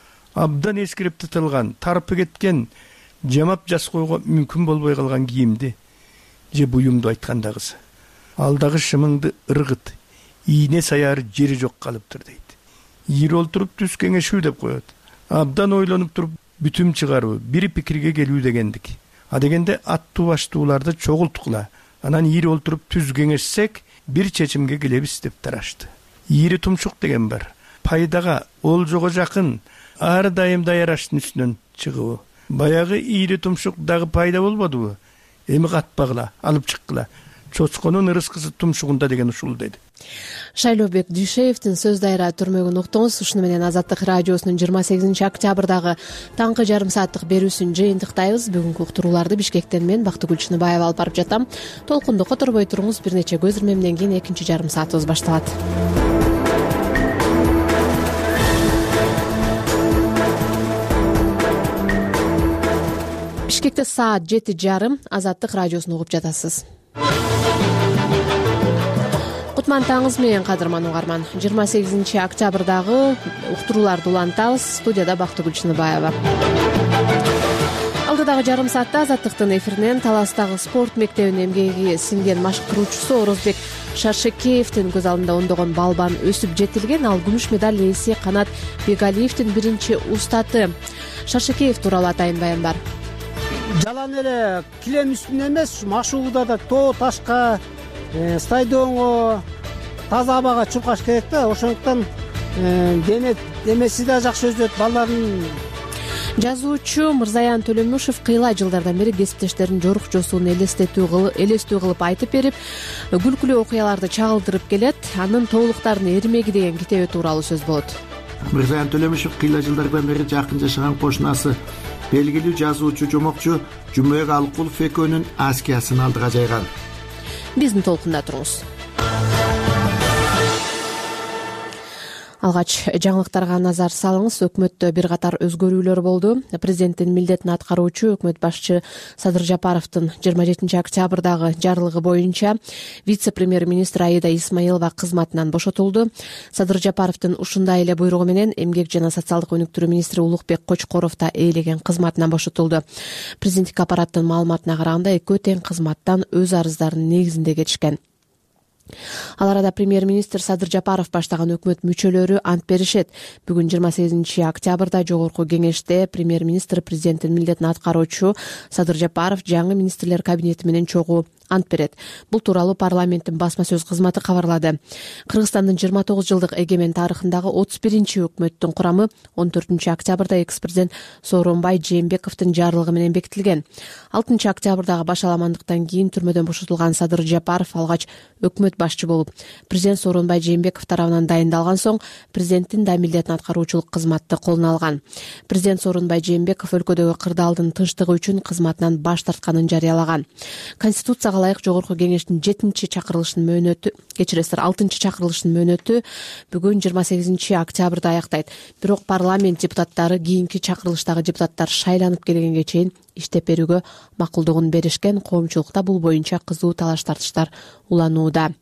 Абдан эскирип тытылган, тарпы кеткен, жамап жас койго мүмкүн болбой калган кийимди же буюмду айткандагысы. Алдагы шымыңды ыргыт, ийне саяр жери жок калыптыр дейт. Ийир олтуруп түз кеңешүү деп коет. Абдан ойлонуп туруп бүтүм чыгаруу, бир пикирге келүү дегендик. А дегенде аттуу баштууларды чогулткула, анан ийир олтуруп түз кеңешсек, бир чечимге келебиз деп тарашты. Ийри тумшук деген бар. Пайдага, олжого жакын ар дайым даяраштын үстүнөн чыгыбы. Баягы ийри тумшук дагы пайда болбодубу? Эми катпагыла, алып чыккыла. Чочконун ырыскысы тумшугунда деген ушул деди. Шайлообек Дүйшеевдин сөз дайра түрмөгүн уктуңуз. Ушуну менен Азаттык радиосунун жыйырма сегизинчи октябрдагы таңкы жарым сааттык берүүсүн жыйынтыктайбыз. Бүгүнкү уктурууларды Бишкектен мен Бактыгүл Чыныбаева алып барып жатам. Толкунду которбой туруңуз. Бир нече көз ирмемден кийин экинчи жарым саатыбыз башталат. Бишкекте саат жети жарым. Азаттык радиосун угуп жатасыз. Кутман таңыз менен кадырман угарман. жыйырма сегизинчи октябрдагы уктурууларды улантабыз. Студияда Бактыгүл Чыныбаева. Алдыдагы жарым саатта Азаттыктын эфиринен Таластагы спорт мектебинин эмгеги сиңген машыктыруучусу Орозбек Шаршекеевдин көз алдында ондогон балбан өсүп жетилген. Ал күмүш медаль ээси Канат Бегалиевдин биринчи устаты. Шаршекеев тууралуу атайын баян бар. Жалаң эле килем үстүнө эмес, машыгууда да тоо ташка, стадионго, таза абага чуркаш керек да. Ошондуктан дене демеси да жакшы өсөт балдардын. Жазуучу Мырзаян Төлөмүшев кыйла жылдардан бери кесиптештеринин жорук жосуун элестетүү элестүү кылып айтып берип, күлкүлүү окуяларды чагылдырып келет. Анын тоолуктардын эрмеги деген китеби тууралуу сөз болот. Мырзаян Төлөмүшев кыйла жылдардан бери жакын жашаган кошунасы, белгилүү жазуучу жомокчу Жумбек Алкулов экөөнүн аскиясын алдыга жайган. Биздин толкунда туруңуз. Алгач жаңылыктарга назар салыңыз. Өкмөттө бир катар өзгөрүүлөр болду. Президенттин милдетин аткаруучу өкмөт башчы Садыр Жапаровдун жыйырма жетинчи октябрдагы жарлыгы боюнча вице-премьер-министр Аида Исмаилова кызматынан бошотулду. Садыр Жапаровдун ушундай эле буйругу менен эмгек жана социалдык өнүктүрүү министри Улукбек Кочкоров да ээлеген кызматынан бошотулду. Президенттик аппараттын маалыматына караганда экөө тең кызматтан өз арыздарынын негизинде кетишкен. Ал арада премьер-министр Садыр Жапаров баштаган өкмөт мүчөлөрү ант беришет. Бүгүн жыйырма сегизинчи октябрда жогорку кеңеште премьер-министр президенттин милдетин аткаруучу Садыр Жапаров жаңы министрлер кабинети менен чогуу ант берет. Бул тууралуу парламенттин басма сөз кызматы кабарлады. Кыргызстандын жыйырма тогуз жылдык эгемен тарыхындагы отуз биринчи өкмөттүн курамы он төртүнчү октябрда экс-президент Сооронбай Жээнбековдун жарлыгы менен бекитилген. алтынчы октябрдагы башаламандыктан кийин түрмөдөн бошотулган Садыр Жапаров алгач өкмөт башчы болуп, президент Сооронбай Жээнбеков тарабынан дайындалган соң президенттин да милдетин аткаруучулук кызматты колуна алган. Президент Сооронбай Жээнбеков өлкөдөгү кырдаалдын тынчтыгы үчүн кызматынан баш тартканын жарыялаган. Конституцияга ылайык жогорку кеңештин жетинчи чакырылышынын мөөнөтү, кечиресиздер, алтынчы чакырылышынын мөөнөтү бүгүн жыйырма сегизинчи октябрда аяктайт. Бирок парламент депутаттары кийинки чакырылыштагы депутаттар шайланып келгенге чейин иштеп берүүгө макулдугун беришкен. Коомчулукта бул боюнча кызуу талаш тартыштар уланууда.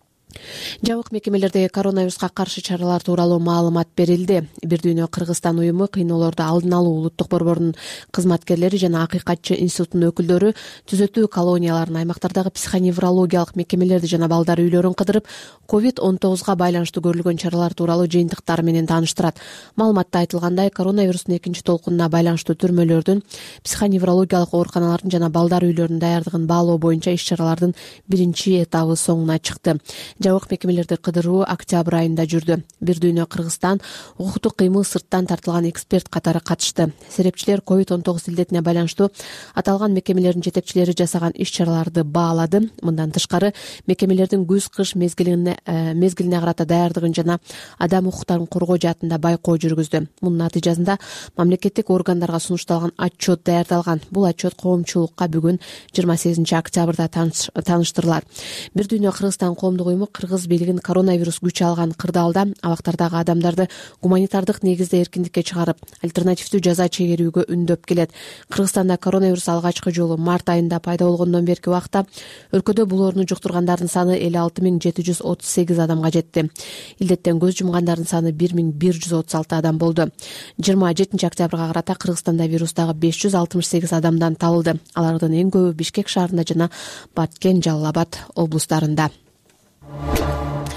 Жабык мекемелердеги коронавируска каршы чаралар тууралуу маалымат берилди. Бир дүйнө Кыргызстан уюму кыйноолорду алдын алуу улуттук борборунун кызматкерлери жана Акыйкатчы институтунун өкүлдөрү түзөтүү колонияларын, аймактардагы психоневрологиялык мекемелерди жана балдар үйлөрүн кыдырып, ковид он тогузга байланыштуу көрүлгөн чаралар тууралуу жыйынтыктар менен тааныштырат. Маалыматта айтылгандай, коронавирустун экинчи толкунуна байланыштуу түрмөлөрдүн, психоневрологиялык ооруканалардын жана балдар үйлөрүнүн даярдыгын баалоо боюнча иш-чаралардын биринчи этабы соңуна чыкты. Жабык мекемелерди кыдыруу октябрь айында жүрдү. Бир дүйнө Кыргызстан укуктук кыймыл сырттан тартылган эксперт катары катышты. Серепчилер ковид он тогуз илдетине байланыштуу аталган мекемелердин жетекчилери жасаган иш-чараларды баалады. Мындан тышкары, мекемелердин күз-кыш мезгилине мезгилине карата даярдыгын жана адам укуктарын коргоо жаатында байкоо жүргүздү. Мунун натыйжасында мамлекеттик органдарга сунушталган отчет даярдалган. Бул отчет коомчулукка бүгүн жыйырма сегизинчи октябрда тааныштырылат. Бир дүйнө Кыргызстан коомдук уюму Кыргыз бийлигин коронавирус күч алган кырдаалда абактардагы адамдарды гуманитардык негизде эркиндикке чыгарып, альтернативдүү жаза чегерүүгө үндөп келет. Кыргызстанда коронавирус алгачкы жолу март айында пайда болгондон берки убакта өлкөдө бул ооруну жуктургандардын саны элүү алты миң жети жүз отуз сегиз адамга жетти. Илдеттен көз жумгандардын саны бир миң бир жүз отуз алты адам болду. жыйырма жетинчи октябрга карата Кыргызстанда вирустагы беш жүз алтымыш сегиз адамдан табылды. Алардын эң көбү Бишкек шаарында жана Баткен, Жалал Абад облустарында.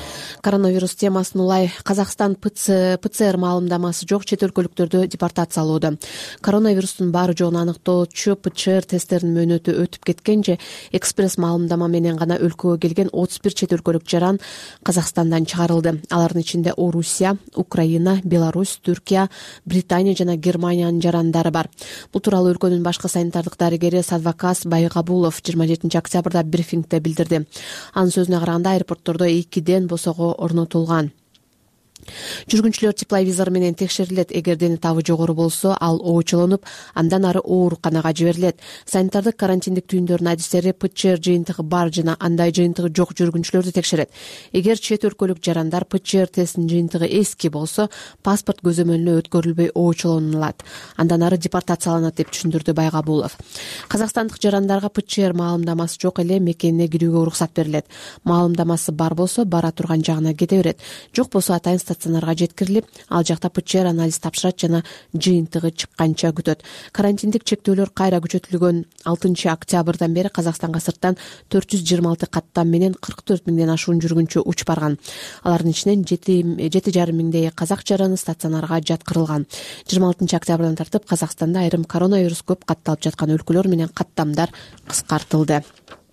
Коронавирус темасын улай Казакстан ПЦР маалымдамасы жок чет өлкөлүктөрдү депортациялоодо. Коронавирустун бары жоогун аныктоочу ПЦР тесттеринин мөөнөтү өтүп кеткен же экспресс маалымдама менен гана өлкөгө келген отуз бир чет өлкөлүк жаран Казакстандан чыгарылды. Алардын ичинде Орусия, Украина, Беларусь, Түркия, Британия жана Германиянын жарандары бар. Бул тууралуу өлкөнүн башкы санитардык дарыгери Садвакас Байгабулов жыйырма жетинчи октябрда брифингде билдирди. Анын сөзүнө караганда аэропорттордо экиден босого орнотулган. Жүргүнчүлөр тепловизор менен текшерилет. Эгер дени табы жогору болсо, ал оочолонуп, андан ары ооруканага жиберилет. Санитардык карантиндик түйүндөрдүн адистери ПЦР жыйынтыгы бар жана андай жыйынтыгы жок жүргүнчүлөрдү текшерет. Эгер чет өлкөлүк жарандар ПЦР тестинин жыйынтыгы эски болсо, паспорт көзөмөлүнө өткөрүлбөй оочолонулат. Андан ары депортацияланат деп түшүндүрдү Байгабулов. Казакстандык жарандарга ПЦР маалымдамасы жок эле мекенине кирүүгө уруксат берилет. Маалымдамасы бар болсо, бара турган жагына кете берет. Жок болсо атайын стационарга жеткирилип, ал жакта ПЦР анализ тапшырат жана жыйынтыгы чыкканча күтөт. Карантиндик чектөөлөр кайра күчөтүлгөн алтынчы октябрдан бери Казакстанга сырттан төрт жүз жыйырма алты каттам менен кырк төрт миңден ашуун жүргүнчү учуп барган. Алардын ичинен жети жарым миңдей казак жараны стационарга жаткырылган. жыйырма алтынчы октябрдан тартып Казакстанда айрым коронавирус көп катталып жаткан өлкөлөр менен каттамдар кыскартылды.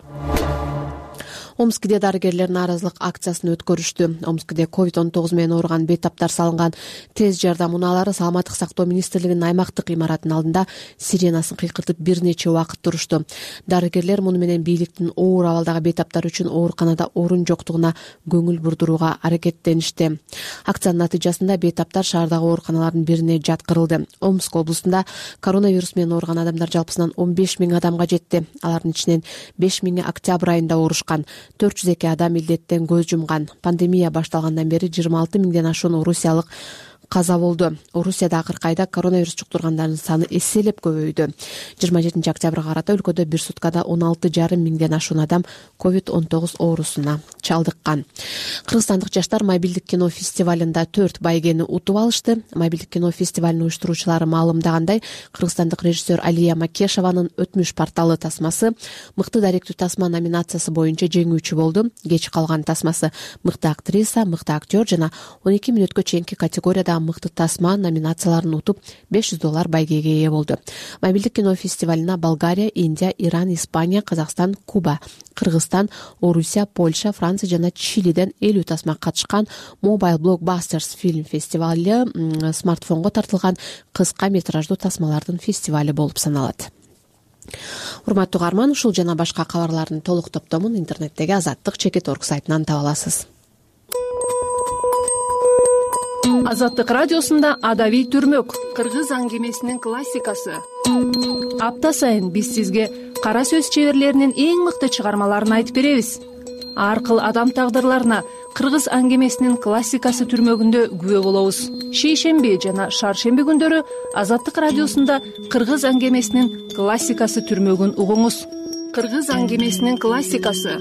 Омскиде дарыгерлер нааразылык акциясын өткөрүштү. Омскиде ковид он тогуз менен ооруган бейтаптар салынган тез жардам унаалары Саламаттык сактоо министрлигинин аймактык имаратынын алдында сиренасын кыйкыртып бир нече убакыт турушту. Дарыгерлер муну менен бийликтин оор абалдагы бейтаптар үчүн ооруканада орун жоктугуна көңүл бурдурууга аракеттеништи. Акциянын натыйжасында бейтаптар шаардагы ооруканалардын бирине жаткырылды. Омск облусунда коронавирус менен ооруган адамдар жалпысынан он беш миң адамга жетти. Алардын ичинен беш миңи октябрь айында оорушкан. төрт жүз эки адам илдеттен көз жумган. Пандемия башталгандан бери жыйырма алты миңден ашуун орусиялык каза болду. Орусияда акыркы айда коронавирус жуктургандардын саны эселеп көбөйдү. жыйырма жетинчи октябрга карата өлкөдө бир суткада он алты жарым миңден ашуун адам ковид он тогуз оорусуна чалдыккан. Кыргызстандык жаштар мобилдик кино фестивалында төрт байгени утуп алышты. Мобилдик кино фестивалынын уюштуруучулары маалымдагандай, кыргызстандык режиссер Алия Макешеванын Өтмүш порталы тасмасы мыкты даректүү тасма номинациясы боюнча жеңүүчү болду. Кеч калган тасмасы мыкты актриса, мыкты актер жана он эки мүнөткө чейинки категорияда мыкты тасма номинацияларын утуп беш жүз доллар байгеге ээ болду. Мобилдик кино фестивалына Болгария, Индия, Иран, Испания, Казакстан, Куба, Кыргызстан, Орусия, Польша, Франция жана Чилиден элүү тасма катышкан. Mobile Blockbusters фильм фестивалы смартфонго тартылган кыска метраждуу тасмалардын фестивали болуп саналат. Урматтуу угарман, ушул жана башка кабарлардын толук топтомун интернеттеги азаттык чекит орг сайтынан таба аласыз. Азаттык радиосунда Адабий түрмөк, кыргыз аңгемесинин классикасы. Апта сайын биз сизге кара сөз чеберлеринин эң мыкты чыгармаларын айтып беребиз. Ар кыл адам тагдырларына кыргыз аңгемесинин классикасы түрмөгүндө күбө болобуз. Шейшемби жана шаршемби күндөрү Азаттык радиосунда кыргыз аңгемесинин классикасы түрмөгүн угуңуз. Кыргыз аңгемесинин классикасы.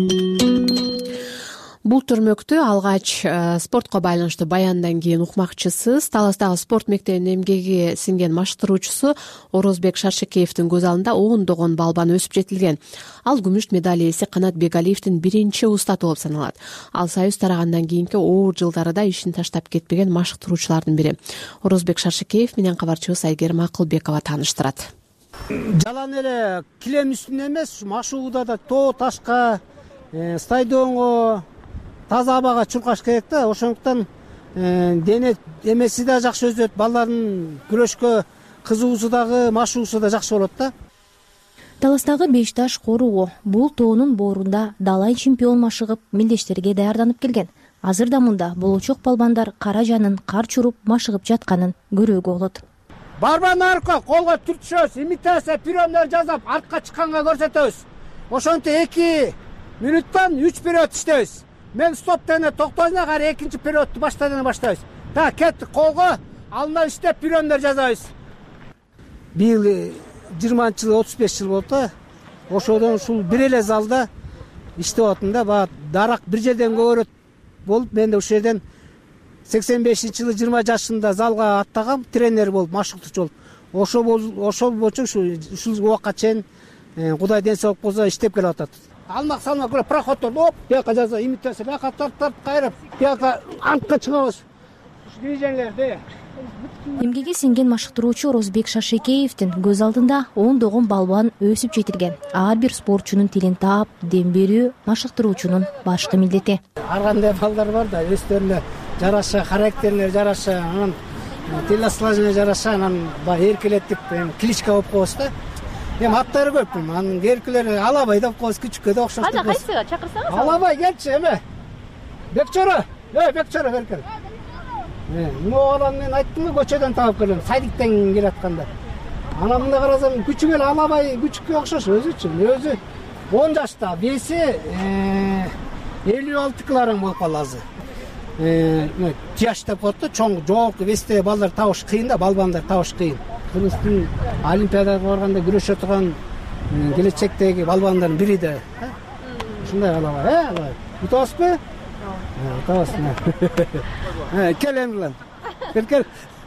Бул түрмөктү алгач спортко байланыштуу баяндан кийин укмакчысыз. Таластагы спорт мектебинин эмгеги сиңген машыктыруучусу Орозбек Шаршекеевдин көз алдында ондогон балбан өсүп жетилген. Ал күмүш медаль ээси Канат Бегалиевдин биринчи устаты болуп саналат. Ал союз тарагандан кийинки оор жылдарыда ишин таштап кетпеген машыктыруучулардын бири. Орозбек Шаршекеев менен кабарчыбыз Айгерим Акылбекова тааныштырат. Жалаң эле килем үстүнө эмес, машыгуудада тоо ташка, стадионго, таза абага чуркаш керек да. Ошондуктан дене эмеси да жакшы өсөт, балдардын күрөшкө кызыгуусу дагы, машыгуусу да жакшы болот да. Таластагы беш таш коругу бул тоонун боорунда далай чемпион машыгып, мелдештерге даярданып келген. Азырда мында болочок балбандар кара жанын кар чуруп машыгып жатканын көрүүгө болот. Барбан арка колго түртүшөбүз, имитация приемдер жасап артка чыкканга көрсөтөбүз. Ошентип эки мүнөттөн үч период иштейбиз. Мен стоп дене токтойна кара экинчи периодду баштайдан баштайбыз. Та кеттик колго, алына иштеп приемдер жасайбыз. Быйыл жыйырманчы жыл отуз беш жыл болду да. Ошодон ушул бир эле залда иштеп атам да. Баа дарак бир жерден көбөрөт болуп, мен да ушул жерден сексен бешинчи жылы жыйырма жашымда залга аттагам, тренер болуп, машыктыруучу болуп. Ошол ошол боюнча ушул убакка чейин Кудай ден соолук болсо иштеп келип атат. алмак салмак көрө проходторду оп бияка жаза имитация бияка тартып тартып кайрып бияка антка чыгабыз ушу движениелерди. эмгеги сиңген машыктыруучу Орозбек Шашекеевдин көз алдында ондогон балбан өсүп жетилген. Ар бир спортчунун тилин таап, дем берүү машыктыруучунун башкы милдети. Ар кандай балдар бар да, өздөрүнө жараша, характерине жараша, анан телосложение жараша, анан баягы эркелетип, кличка болуп коебуз да. Эми аттары көп, анын эркелери Алабай деп коебуз, күчүккө да окшош. Кайда кайсыга чакырсаңыз? Алабай келчи, эме. Бекчора, эй, Бекчора бери кел. Могу мен айттым го, көчөдөн таап келем, сайдиктен келатканда. Анан мында карасам, күчүк эле Алабай күчүккө окшош өзүчү. Өзү он жашта, беси элүү алты килограмм болуп калды азыр. Тияш деп коет да, чоң, жогорку весте балдар табыш кыйын да, балбандар табыш кыйын. Кыргыздын олимпиадага барганда күрөшө турган келечектеги балбандардын бири да. Ушундай Алабай, э, Алабай. Утасызбы? Утасың. Кел эмилен. Кел, кел.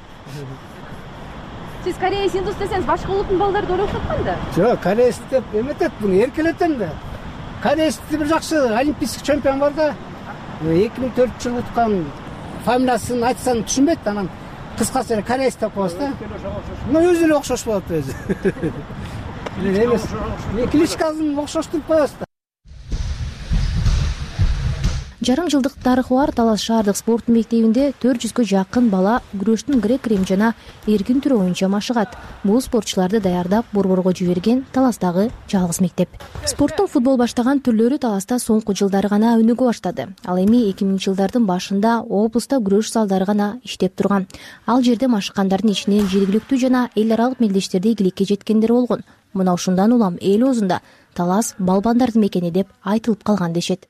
Сиз кореец, индус десеңиз, башка улуттун балдары ойлоп атканда? Жок, кореец деп эметет, буну эркелетем да. Кореецте бир жакшы олимпийский чемпион бар да. эки миң төртүнчү жылы уткан, фамилиясын айтсаң түшүнбөйт, анан кыскасы эле кореец деп коебуз да. Мына өзү эле окшош болот өзү. Эмес, кличкасын окшоштуруп коебуз да. Жарым жылдык тарыхы бар Талас шаардык спорт мектебинде төрт жүзгө жакын бала күрөштүн грек-рим жана эркин түрү боюнча машыгат. Бул спортчуларды даярдап борборго жиберген Таластагы жалгыз мектеп. Спорттун футбол баштаган түрлөрү Таласта соңку жылдары гана өнүгө баштады. Ал эми эки миңинчи жылдардын башында облуста күрөш залдары гана иштеп турган. Ал жерде машыккандардын ичинен жергиликтүү жана эл аралык мелдештерде ийгиликке жеткендер болгон. Мына ушундан улам эл оозунда Талас балбандардын мекени деп айтылып калган дешет.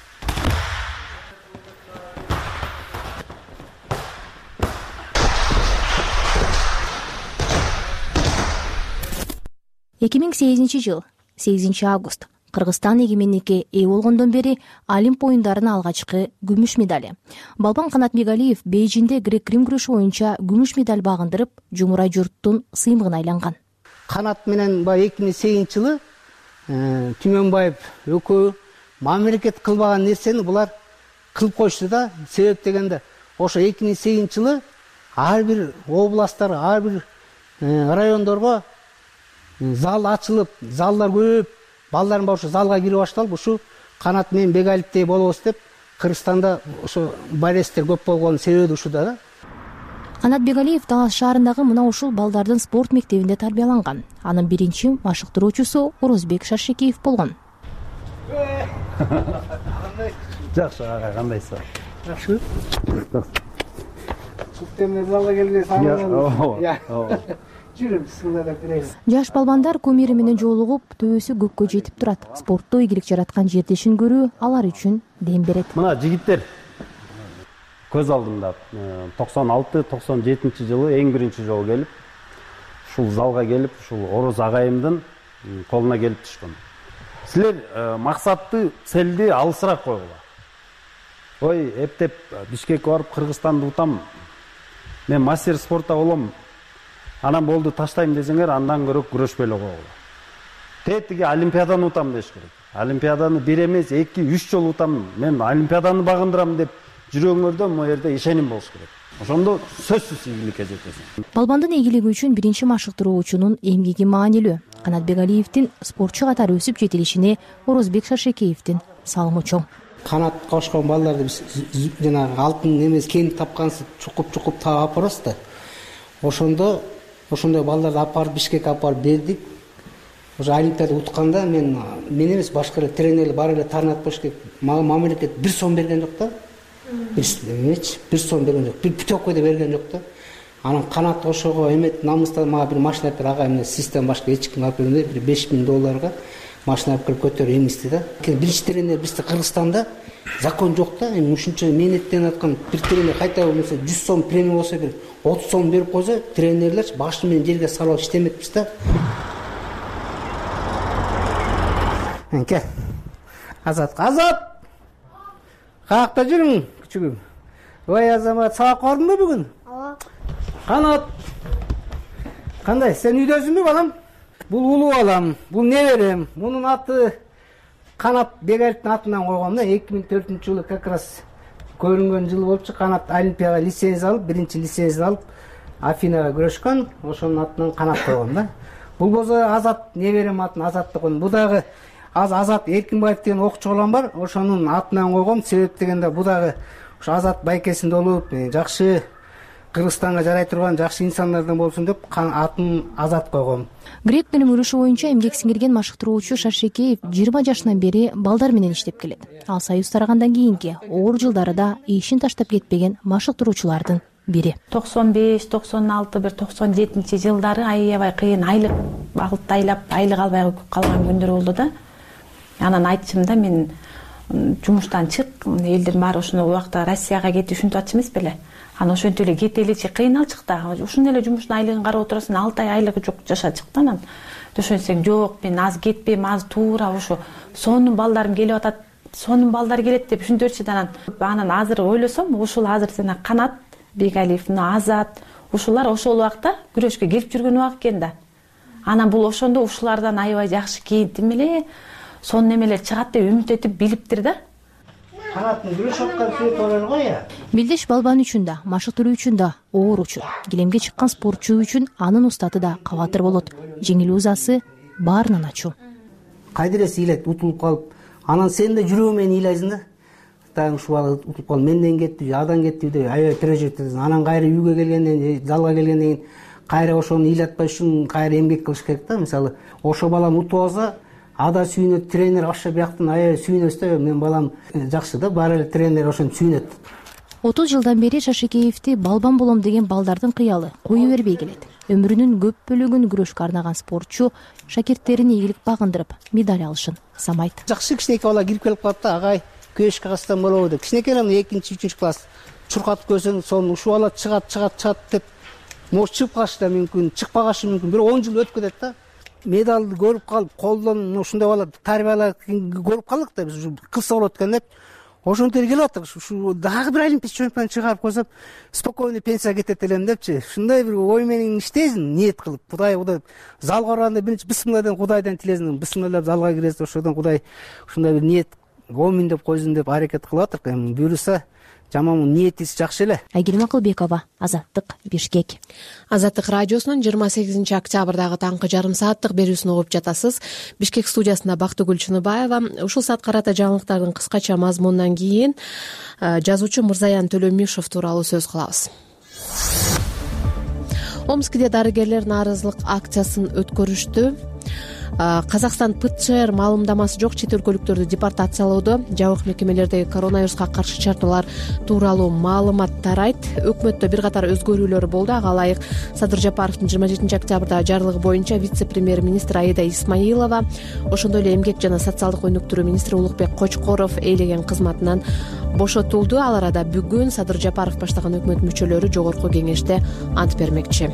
эки миң сегизинчи жыл сегизинчи август Кыргызстан эгемендикке ээ болгондон бери Олимп оюндарынын алгачкы күмүш медали. Балбан Канат Бегалиев Бейжиңде грек-рим күрөшү боюнча күмүш медаль багындырып, жумурай журттун сыймыгына айланган. Канат менен баягы эки миң сегизинчи жылы Түмөнбаев экөө мамлекет кылбаган нерсени булар кылып коюшту да. Себеп дегенде ошо эки миң сегизинчи жылы ар бир областтар, ар бир райондорго зал ачылып, залдар көп, балдарын бар ошо залга кирип башталып, ушу Канат менен Бегалиевдей болобуз деп Кыргызстанда ошо барестер көп болгон себеби ушуда да. Канат Бегалиев Талас шаарындагы мына ушул балдардын спорт мектебинде тарбияланган. Анын биринчи машыктыруучусу Орозбек Шашекеев болгон. Жакшы, ага, кандайсыз? Жакшы. Суктемне залга келген саңыз. Жаш балбандар кумири менен жолугуп, төбөсү көккө жетип турат. Спортто ийгилик жараткан жердешин көрүү алар үчүн дем берет. Мына жигиттер көз алдымда токсон алты токсон жетинчи жылы эң биринчи жолу келип, ушул залга келип, ушул Ороз агайымдын колуна келип түшкөн. Силер максатты, целди алысыраак койгула. Ой, эптеп Бишкекке барып Кыргызстанды утам, мен мастер спортта болом, анан болду таштайм десеңер, андан көрөк күрөшпөй эле койгула. Тетиги олимпиаданы утам деш керек. Олимпиаданы бир эмес, эки, үч жолу утам, мен олимпиаданы багындырам деп жүрөгүңөрдө могу жерде ишеним болуш керек. Ошондо сөзсүз ийгиликке жетесиң. Балбандын ийгилиги үчүн биринчи машыктыруучунун эмгеги маанилүү. Канат Бегалиевдин спортчу катары өсүп жетилишине Орозбек Шашекеевдин салымы чоң. Канат кошкон балдарды биз жанагы алтын эмес кен тапкансып чукуп-чукуп таап апарабыз да. Ошондо ошондой балдарды алып барып Бишкекке алып барып бердик. Ошо олимпиада утканда мен мен эмес, башка эле тренерлер бар эле таарнат болуш керек. Мага мамлекет бир сом берген жок да. Эмечи, бир сом берген жок. Бир путевка да берген жок да. Анан Канат ошого эмет намыстан мага бир машина алып бер, ага эмне система башка эч ким алып бергенде бир беш миң долларга машина алып келип көтөрүп эмисти да. Биринчи тренер бизде Кыргызстанда закон жок да. Эми ушунча мээнеттенип аткан бир тренер кайта болмосо жүз сом премия болсо бир отуз сом берип койсо, тренерлер башы менен жерге салып иштеметпиз да. Кел. Азат, Азат. Каякта жүрүң, күчүгүм? Ой, Азамат, сабак бардыңбы бүгүн? Ооба. Канат. Кандай, сен үйдөсүңбү балам? Бул улуу балам, бул неберем. Мунун аты Канат Бегалиевдин атынан койгом да. эки миң төртүнчү жылы как раз көрүнгөн жылы болчу. Канат Олимпияга лицензия алып, биринчи лицензия алып Афинага күрөшкөн. Ошонун атынан Канат койгом да. Бул болсо Азат неберем атын Азатты койдум. Бу дагы Азат Эркинбаев деген окчу балам бар. Ошонун атынан койгом. Себеп дегенде бу дагы ошо Азат байкесинде болуп, жакшы Кыргызстанга жарай турган жакшы инсандардан болсун деп атын Азат койгом. Грек билим уруши боюнча эмгек сиңирген машыктыруучу Шашекеев жыйырма жашынан бери балдар менен иштеп келет. Ал Союз тарагандан кийинки оор жылдарыда ишин таштап кетпеген машыктыруучулардын бири. токсон беш токсон алты бир токсон жетинчи жылдары аябай кыйын, айлык багытты айлап айлык албай калган күндөр болду да. Анан айтчым да, мен жумуштан чык, элдин баары ошондой убакта Россияга кетип ушинтип атчу эмес беле. Анан ошентип эле кетеличи кыйналчык да. Ушун эле жумуштун айлыгын карап отурасың, алты ай айлыгы жок жашачык да. Анан ошентсең, жок, мен аз кетпейм, аз туура ошо сонун балдарым келип атат, сонун балдар келет деп ушинтерчи да. Анан анан азыр ойлосом, ушул азыр сена Канат Бегалиев, Азат, ушулар ошол убакта күрөшкө келип жүргөн убак экен да. Анан бул ошондо ушулардан аябай жакшы кийинтим эле сонун немелер чыгат деп үмүт этип билиптир да. Канаттын күрөш аткан сүрөт бар го я. Мелдеш балбан үчүн да, машыктыруу үчүн да оор учур. Килемге чыккан спортчу үчүн анын устаты да кабатыр болот. Жеңил узасы баарынан ачуу. Кайдырес ыйлайт, утулуп калып, анан сен да жүрөгү менен ыйлайсың да. Тагы ушул бала утулуп калып, менден кетти, адан кетти деп аябай тире жүрөт. Анан кайра үйгө келгенден, залга келгенден кийин кайра ошону ыйлатпаш үчүн кайра эмгек кылыш керек да. Мисалы, ошо балам утуп алса, ада сүйүнөт, тренер аша бияктан аябай сүйүнөбүз да. Мен балам жакшы да, баары эле тренер ошону сүйүнөт. отуз жылдан бери Шашекеевди балбан болом деген балдардын кыялы кою бербей келет. Өмүрүнүн көп бөлүгүн күрөшкө арнаган спортчу шакирттерин ийгилик багындырып, медаль алышын самайт. Жакшы кичинекей бала кирип келип калат да, агай күрөшкө катышсам болобу деп. Кичинекей эле экинчи үчүнчү класс чуркатып көрсөң, сонун ушул бала чыгат, чыгат, чыгат деп может чыгып калышы да мүмкүн, чыкпагашы мүмкүн. Бирок он жыл өтүп кетет да. Медалды көрүп калып, колдон ушундай бала тарбиялап көрүп калдык да, биз кылса болот экен деп. Ошентип келип атат. Ушу дагы бир олимпиада чемпион чыгарып койсоп, спокойно пенсияга кетет элем депчи. Ушундай бир ой менен иштейсиң, ниет кылып. Кудай Кудай залга барганда биринчи бисмилладан Кудайдан тилесиң, бисмиллап залга киресиң, ошодон Кудай ушундай бир ниет комин деп койсун деп аракет кылып атат. Эми буюрса жаман ниетиңиз жакшы эле. Айгерим Акылбекова, Азаттык, Бишкек. Азаттык радиосунун жыйырма сегизинчи октябрдагы таңкы жарым сааттык берүүсүн угуп жатасыз. Бишкек студиясында Бактыгүл Чыныбаева. Ушул саат карата жаңылыктардын кыскача мазмунунан кийин жазуучу Мырзаян Төлөмишев тууралуу сөз кылабыз. Омскиде дарыгерлер нааразылык акциясын өткөрүштү. Казакстан ПЧР маалымдамасы жок чет өлкөлүктөрдү депортациялоодо жабык мекемелердеги коронавируска каршы чарталар тууралуу маалымат тарайт. Өкмөттө бир катар өзгөрүүлөр болду. Ага ылайык Садыр Жапаровдун жыйырма жетинчи октябрдагы жарлыгы боюнча вице-премьер-министр Аида Исмаилова, ошондой эле эмгек жана социалдык өнүктүрүү министри Улукбек Кочкоров ээлеген кызматынан бошотулду. Ал арада бүгүн Садыр Жапаров баштаган өкмөт мүчөлөрү жогорку кеңеште ант бермекчи.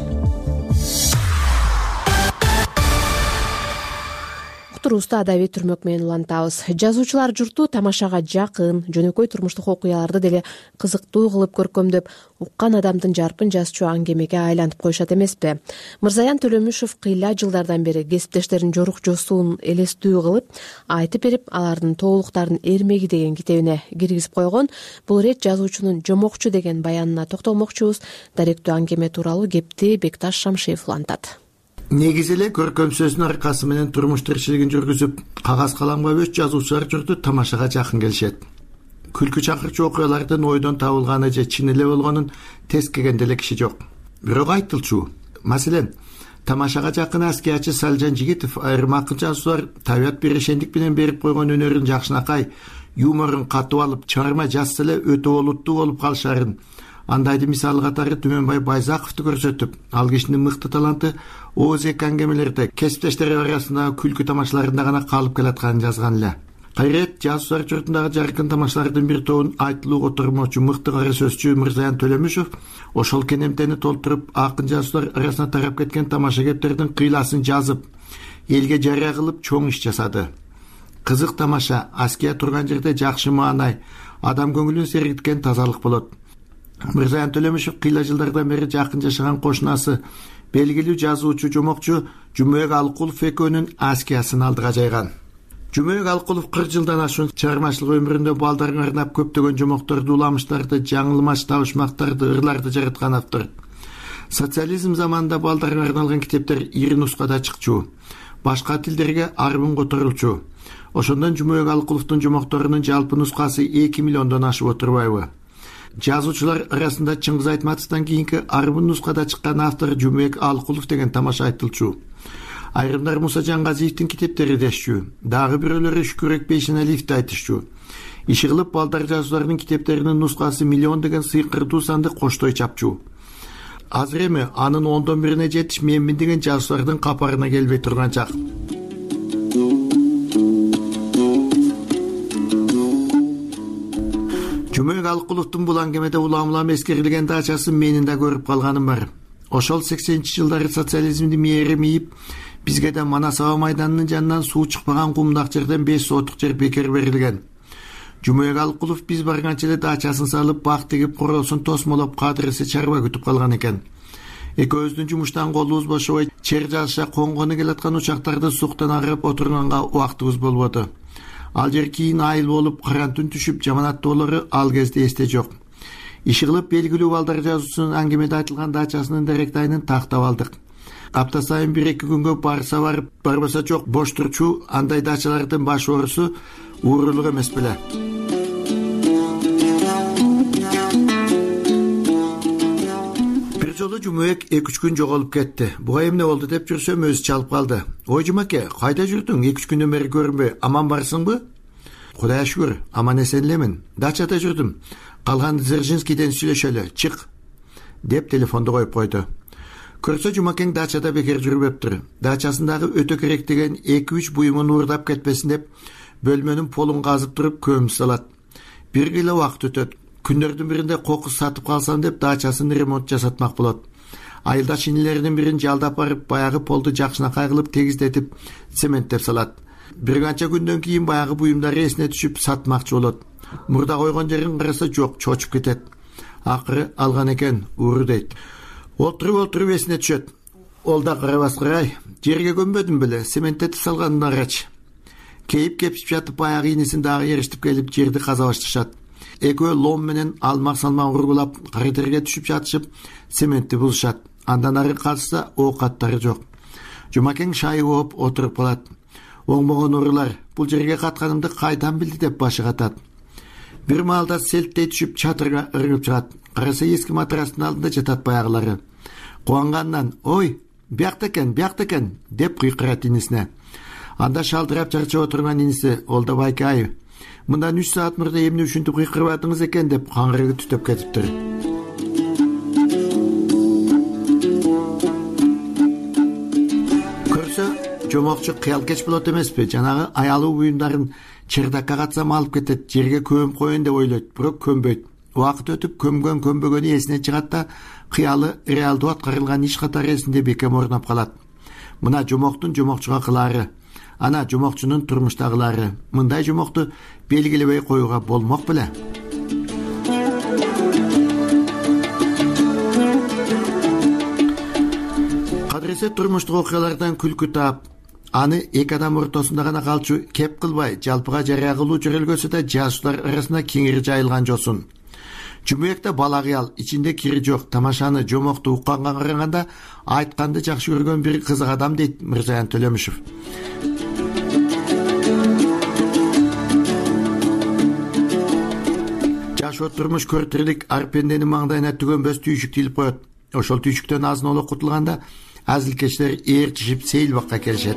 Турубузду Адаби Түрмөк менен улантабыз. Жазуучулар журту тамашага жакын, жөнөкөй турмуштук окуяларды деле кызыктуу кылып көркөмдөп, уккан адамдын жарпын жазчу аңгемеге айлантып коюшат эмеспи? Мырзаян Төлөмишев кыйла жылдардан бери кесиптештеринин жорук жосуун элестүү кылып, айтып берип, алардын тоолуктарын эрмеги деген китебине киргизип койгон. Бул ирет жазуучунун Жомокчу деген баянына токтолмокчубуз. Даректүү аңгеме тууралуу кепти Бекташ Шамшиев улантат. Негизи эле көркөм сөздүн аркасы менен турмуш тирчилигин жүргүзүп, кагаз каламга өч жазуучулар журту тамашага жакын келишет. Күлкү чакырчу окуялардын ойдон табылганы же чын эле болгонун тескеген деле киши жок. Бирок айтылчу. Маселен, тамашага жакын аскиячы Салжан Жигитов айрым акын жазуучулар табият берешендик менен берип койгон өнөрүн жакшынакай, юморун катып алып, чыгарма жазса эле өтө олуттуу болуп калышарын, андайды мисалы катары Түмөнбай Байзаковду көрсөтүп, ал кишинин мыкты таланты ооз-эки аңгемелерде кесиптештери арасындагы күлкү тамашаларында гана калып келатканын жазган эле. Кайрет жазуучулар журтундагы жаркын тамашалардын бир тобун айтылууга тормоочу мыкты кара сөзчү Мырзаян Төлөмишев ошол кенемтени толтуруп, акын жазуучулар арасына тарап кеткен тамашагептердин кыйласын жазып, элге жарыя кылып чоң иш жасады. Кызык тамаша, аския турган жерде жакшы маанай, адам көңүлүн сергиткен тазалык болот. Мырзаян Төлөмишев кыйла жылдардан бери жакын жашаган кошунасы, белгилүү жазуучу Жомокчу Жумбек Алыкулов экөөнүн аскиясын алдыга жайган. Жумек Алкулов кырк жылдан ашуун чыгармачылык өмүрүндө балдарга арнап көптөгөн жомокторду, уламыштарды, жаңылмач табышмактарды, ырларды жараткан автор. Социализм заманында балдарга арналган китептер ири нускада чыкчу, башка тилдерге арбын которулчу. Ошондон Жумек Алкуловдун жомокторунун жалпы нускасы эки миллиондон ашып отурбайбы? Жазуучулар арасында Чыңгыз Айтматовдон кийинки арбын нускада чыккан автор Жумек Алкулов деген тамаша айтылчу. Айрымдар Муса Жангазиевдин китептери дешчү, дагы бирөөлөрү Шүкүрөк Бейшеналиевди айтышчу. Иши кылып балдар жазууларынын китептеринин нускасы миллион деген сыйкырдуу санды коштой чапчу. Азыр эми анын ондон бирине жетиш менмин деген жазуулардын капарына келбей турган чак. Жумек Алкуловдун бул аңгемеде улам-улам эскерилген дачасын менин да көрүп калганым бар. Ошол сексенинчи жылдары социализмди мээри мийип, бизге да Манас аба майданынын жанынан суу чыкпаган кумдак жерден беш сотук жер бекер берилген. Жумек Алкулов биз барганча эле дачасын салып, бак тигип, коросун тосмолоп, кадырысы чарба күтүп калган экен. Экөөбүздүн жумуштан колубуз бошобой, чер жазыша коңгону келаткан учактарды суктан агырып отурганга убактыбыз болбоду. Ал жер кийин айыл болуп, каран түн түшүп, жаманаттоолору ал кезде эсте жок. Иши кылып белгилүү балдар жазуусунун аңгемеде айтылган дачасынын даректайын тактап алдык. Апта сайын бир-эки күнгө барса барып, барбаса жок бош турчу андай дачалардын баш оорусу уурулук эмес беле. Бир жолу Жумек эки үч күн жоголуп кетти. Буга эмне болду деп жүрсөм өзү чалып калды. Ой Жумаке, кайда жүрдүң? эки үч күндөн бери көрүнбөй, аман барсыңбы? Кудайга шүгүр, аман эсен элемин. Дачада жүрдүм. Калган Дзержинскийден сүйлөшөлү, чык деп телефонду коюп койду. Көрсө Жумакең дачада бекер жүрбөптүр. Дачасындагы өтө керек деген эки үч буюмун уурдап кетпесин деп бөлмөнүн полун казып туруп көмүс салат. Бир кыйла убакыт өтөт. Күндөрдүн биринде кокус сатып калсам деп дачасын ремонт жасатмак болот. Айылда шинелердин бирин жалдап барып, баягы полду жакшынакай кылып тегиздетип, цементтеп салат. Бир канча күндөн кийин баягы буюмдар эсине түшүп сатмакчы болот. Мурда койгон жерин караса жок, чочуп кетет. Акыры алган экен, ууру дейт. Олтуруп олтуруп эсине түшөт. Ол да карабаскырай, жерге көмбөдүм беле, цементтетип салганын арачы. Кейип кепшип жатып баягы инисин дагы эриштип келип жерди каза башташат. Экөө лом менен алмак салмак ургулап, карытерге түшүп жатышып, цементти бузушат. Андан ары калса оокаттары жок. Жумакең шай ооп отуруп калат. Оңмогон урулар, бул жерге катканымды кайдан билди деп башы катат. Бир маалда селттей түшүп чатырга ыргып чыгат. Караса эски матрастын алдында жатат баягылары. Кубангандан, ой, биякта экен, биякта экен деп кыйкырат инисине. Анда шалдырап чарчап отурган иниси, ол да байке ай, мындан үч саат мурда эмне үчүнтүп кыйкырбадыңыз экен деп каңгырыгы түтөп кетиптир. Көрсө, жомокчу кыялкеч болот эмеспи? Жанагы аялуу буюмдарын чердакка катсам алып кетет, жерге көмүп коеюн деп ойлойт, бирок көмбөйт. Убакыт өтүп көмгөн көмбөгөнү эсине чыгат да, кыялы реалдуу аткарылган иш катары эсинде бекем орнап калат. Мына жомоктун жомокчуга кылаары, ана жомокчунун турмуштагылары. Мындай жомокту белгилебей коюуга болмок беле. Кадыресе турмуштук окуялардан күлкү таап, аны эки адам ортосунда гана калчу кеп кылбай, жалпыга жарыя кылуу жөрөлгөсү да жазуучулар арасында кеңири жайылган жосун. Жумекте бала кыял, ичинде кири жок, тамашаны, жомокту укканга караганда айтканды жакшы көргөн бир кызык адам дейт Мырзаян Төлөмүшев. Жашоо турмуш көр тирилик ар пенденин маңдайына түгөнбөс түйшүк тилип коет. Ошол түйшүктөн азын оло кутулганда азылкечлер ээрчишип сейилбакка келишет.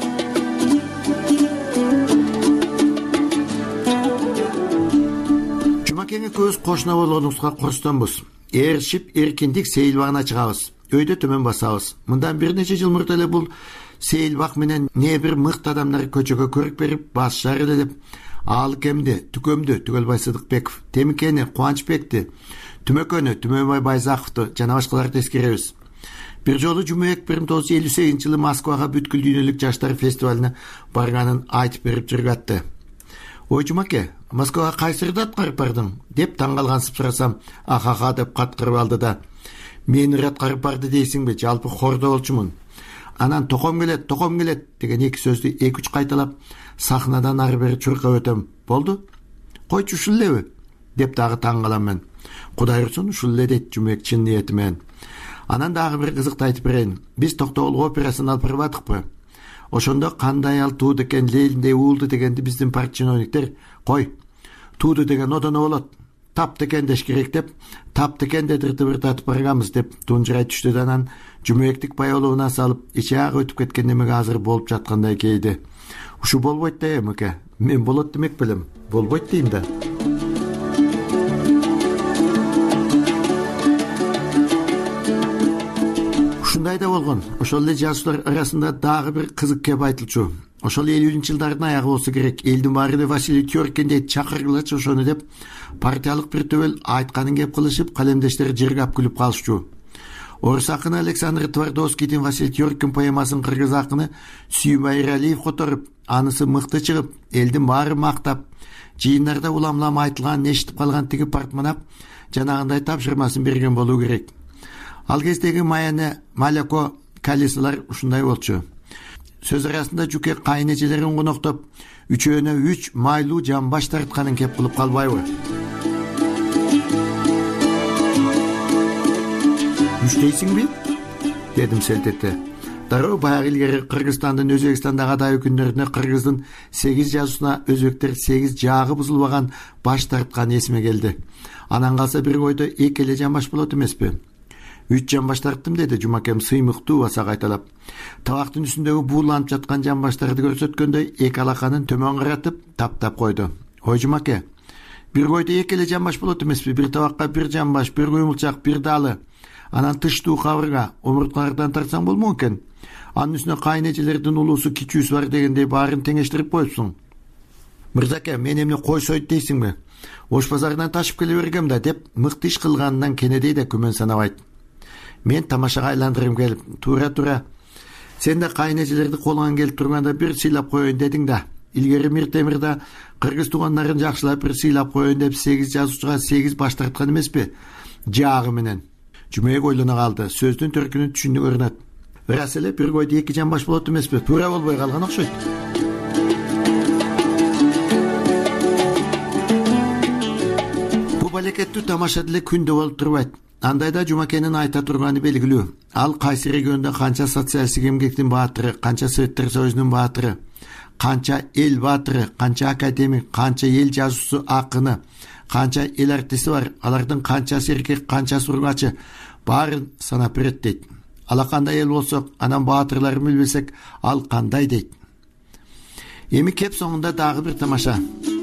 Жумакеңе көз кошуна болгонубузга курстонбуз. Ээрчишип эркиндик сейилбагына чыгабыз. Өйдө төмөн басабыз. Мындан бир нече жыл мурда эле бул сейилбак менен не бир мыкты адамдар көчөгө көрүк берип басышар эле деп Алыкемди, Түкөмдү, Түгөлбай Сыдыкбеков, Темикени, Кубанычбекти, Түмөкөнү, Түмөнбай Байзаковду жана башкаларды эскеребиз. Бир жолу Жумек бир миң тогуз жүз элүү сегизинчи жылы Москвага бүткүл дүйнөлүк жаштар фестивалына барганын айтып берип жүргөттү. Ой Жумаке, Москвага кайсырды аткарып бардың деп таң калгансып сурасам, ахаха деп каткырып алды да. Мен аткарып барды дейсиңби, жалпы хордо болчумун. Анан током келет, током келет деген эки сөздү эки үч кайталап, сахнадан ары бери чуркап өтөм. Болду? Койчу ушул элеби? деп дагы таң калам мен. Кудай урсун, ушул эле дейт Жумек чын ниети менен. Анан дагы бир кызыкты айтып берейин. Биз Токтогул операсын алып барбадыкпы? Ошондо кандай ал тууду экен, лейлиндей уулду дегенди биздин партчиновниктер кой. Тууду деген одоно болот. Тап декен деш керек деп, тап декен дедирти бир татып барганбыз деп тунжурай түштү да анан Жумектик паялууна салып, ичагы өтүп кеткен немеге азыр болуп жаткандай кейди. Ушу болбойт да эмеке. Мен болот демек белем. Болбойт дейм да. Ушундай да болгон. Ошол эле жазуучулар арасында дагы бир кызык кеп айтылчу. Ошол элүүнчү жылдардын аягы болсо керек. Элдин баары эле Василий Тёркин дейт, чакыргылачы ошону деп партиялык бир төбөл айтканын кеп кылышып, калемдештери жыргап күлүп калышчу. Орус акыны Александр Твардовскийдин Василий Тёркин поэмасын кыргыз акыны Сүймай Иралиев которуп, анысы мыкты чыгып, элдин баары мактап, жыйындарда улам-улам айтылганын эшитип калган тиги партманап жанагындай тапшырмасын берген болуу керек. Ал кездеги Маяне Маляко Калисалар ушундай болчу. Сөз арасында Жуке кайнэжелерин коноктоп, үчөөнө үч майлуу жамбаш тартканын кеп кылып калбайбы? Үчтейсиңби? Дедим селтетте. Дароо баягы илгери Кыргызстандын Өзбекстандагы адайы күндөрүнө кыргыздын сегиз жазуусуна өзбектер сегиз жаагы бузулбаган баш тартканы эсиме келди. Анан калса бир койдо эки эле жамбаш болот эмеспи? Үч жамбаш тарттым деди Жумакем сыймыктуу баса кайталап. Табактын үстүндөгү бууланып жаткан жамбаштарды көрсөткөндөй эки алаканын төмөн каратып таптап койду. Ой Жумаке, бир койдо эки эле жамбаш болот эмеспи? Бир табакка бир жамбаш, бир куймулчак, бир далы. Анан тыштуу кабырга, омурткалардан тартсаң болмок экен. Анын үстүнө кайнэжелердин улуусу кичүүсү бар дегендей баарын теңештирип коюпсуң. Мырзаке, мен эмне кой сойт дейсиңби? Ош базарынан ташып келе бергем да деп мыкты иш кылганынан Кенедей да күмөн санабайт. Мен тамашага айландырым келип, тура-тура. Сен да кайнэжелерди колуңан келип турганда бир сыйлап коеюн дедиң да. Илгери Мир Темирда кыргыз туугандарын жакшылап бир сыйлап коеюн деп сегиз жазуучуга сегиз баш тарткан эмеспи? Жаагы менен. Жумек ойлоно калды. Сөздүн төркүнүн түшүндү көрүнөт. Ырас эле бир койдо эки жамбаш болот эмеспи? Туура болбой калган окшойт. Бу балекеттүү тамаша деле күндө болуп турбайт. Андайда Жумакенин айта турганы белгилүү. Ал кайсы региондо канча социалисттик эмгектин баатыры, канча Советтер Союзунун баатыры, канча эл баатыры, канча академик, канча эл жазуучусу, акыны, канча эл артисти бар, алардын канчасы эркек, канчасы ургачы баарын санап берет дейт. Ала кандай эл болсок, анан баатырларын билбесек, ал кандай дейт. Эми кеп соңунда дагы бир тамаша.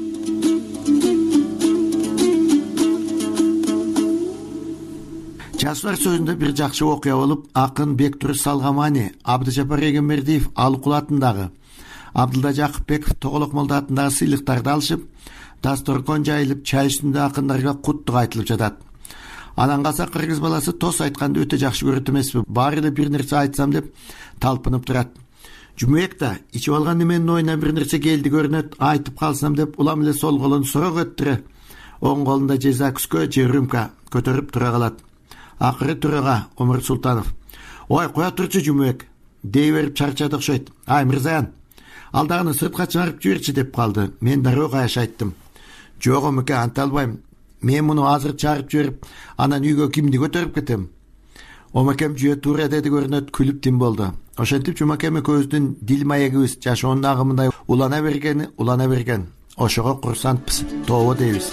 Жазуулар сөзүндө бир жакшы окуя болуп, акын Бектур Салгамани, Абдыжапар Эгембердиев Алыкул атындагы, Абдылда Жакыпбеков Тоголок молда атындагы сыйлыктарды алышып, дасторкон жайылып, чай үстүндө акындарга куттук айтылып жатат. Анан калса кыргыз баласы тос айтканды өтө жакшы көрөт эмеспи? Баары эле бир нерсе айтсам деп талпынып турат. Жумек да ичип алган неменин оюна бир нерсе келди көрүнөт, айтып калсам деп улам эле сол колун сорок өттүрө. Оң колунда же закуска, же рюмка көтөрүп тура калат. Акыры турага Омар Султанов. Ой, коя турчу Жумек. Дей берип чарчады окшойт. Ай, Мырзаян, алдагыны сыртка чыгарып жиберчи деп калды. Мен дароо каяш айттым. Жок, Омеке, анта албайм. Мен муну азыр чыгарып жиберип, анан үйгө кимди көтөрүп кетем? Омекем жүйө туура деди көрүнөт, күлүп тим болду. Ошентип Жумакем экөөбүздүн дил маегибиз жашоонун агымындай улана бергени, улана берген. Ошого курсантпыз, тобо дейбиз.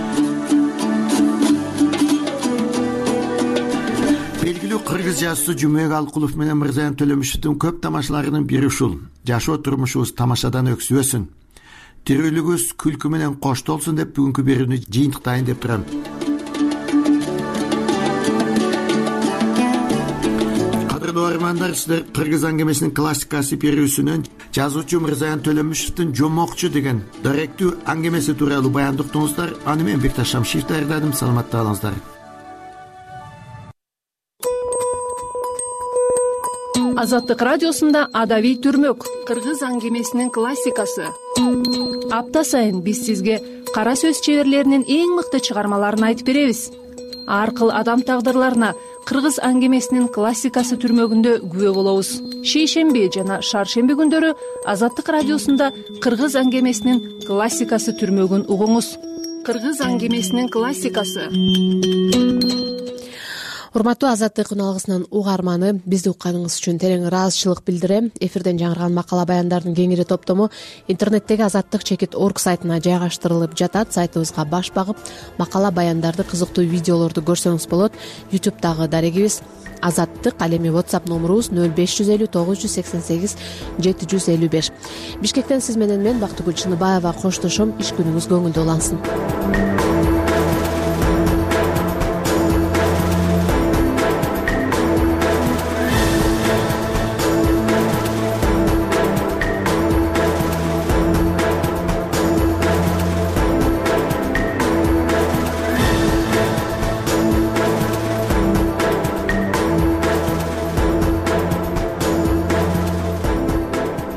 Белгилүү кыргыз жазуучусу Жумек Алкулов менен Мырзаян Төлөмүшевдин көп тамашаларынын бири ушул. Жашоо турмушубуз тамашадан өксүбөсүн. Тирүүлүгүбүз күлкү менен коштолсун деп бүгүнкү берүүнү жыйынтыктайын деп турам. Кадырлуу армандар, сиздер кыргыз аңгемесинин классикасы берүүсүнөн жазуучу Мырзаян Төлөмүшевдин Жомокчу деген даректүү аңгемеси тууралуу баянды уктуңуздар. Аны мен Бекташ Шамшиев даярдадым. Саламатта калыңыздар. Азаттык радиосунда Адавий түрмөк, кыргыз аңгемесинин классикасы. Апта сайын биз сизге кара сөз чеберлеринин эң мыкты чыгармаларын айтып беребиз. Ар кыл адам тагдырларына, кыргыз аңгемесинин классикасы түрмөгүндө күбө болобуз. Шейшемби жана шаршемби күндөрү Азаттык радиосунда кыргыз аңгемесинин классикасы түрмөгүн угуңуз. Кыргыз аңгемесинин классикасы. Урматтуу Азаттык үналгысынын угарманы, бизди укканыңыз үчүн терең ыраазычылык билдирем. Эфирден жаңырган макала баяндардын кеңири топтому интернеттеги азаттык чекит орг сайтына жайгаштырылып жатат. Сайтыбызга баш багып, макала баяндарды, кызыктуу видеолорду көрсөңүз болот. ютубтагы дарегибиз Азаттык, ал эми WhatsApp номурубуз нөл беш жүз элүү тогуз жүз сексен сегиз жети жүз элүү беш. Бишкектен сиз менен мен Бактыгүл Чыныбаева коштошом. Иш күнүңүз көңүлдүү улансын.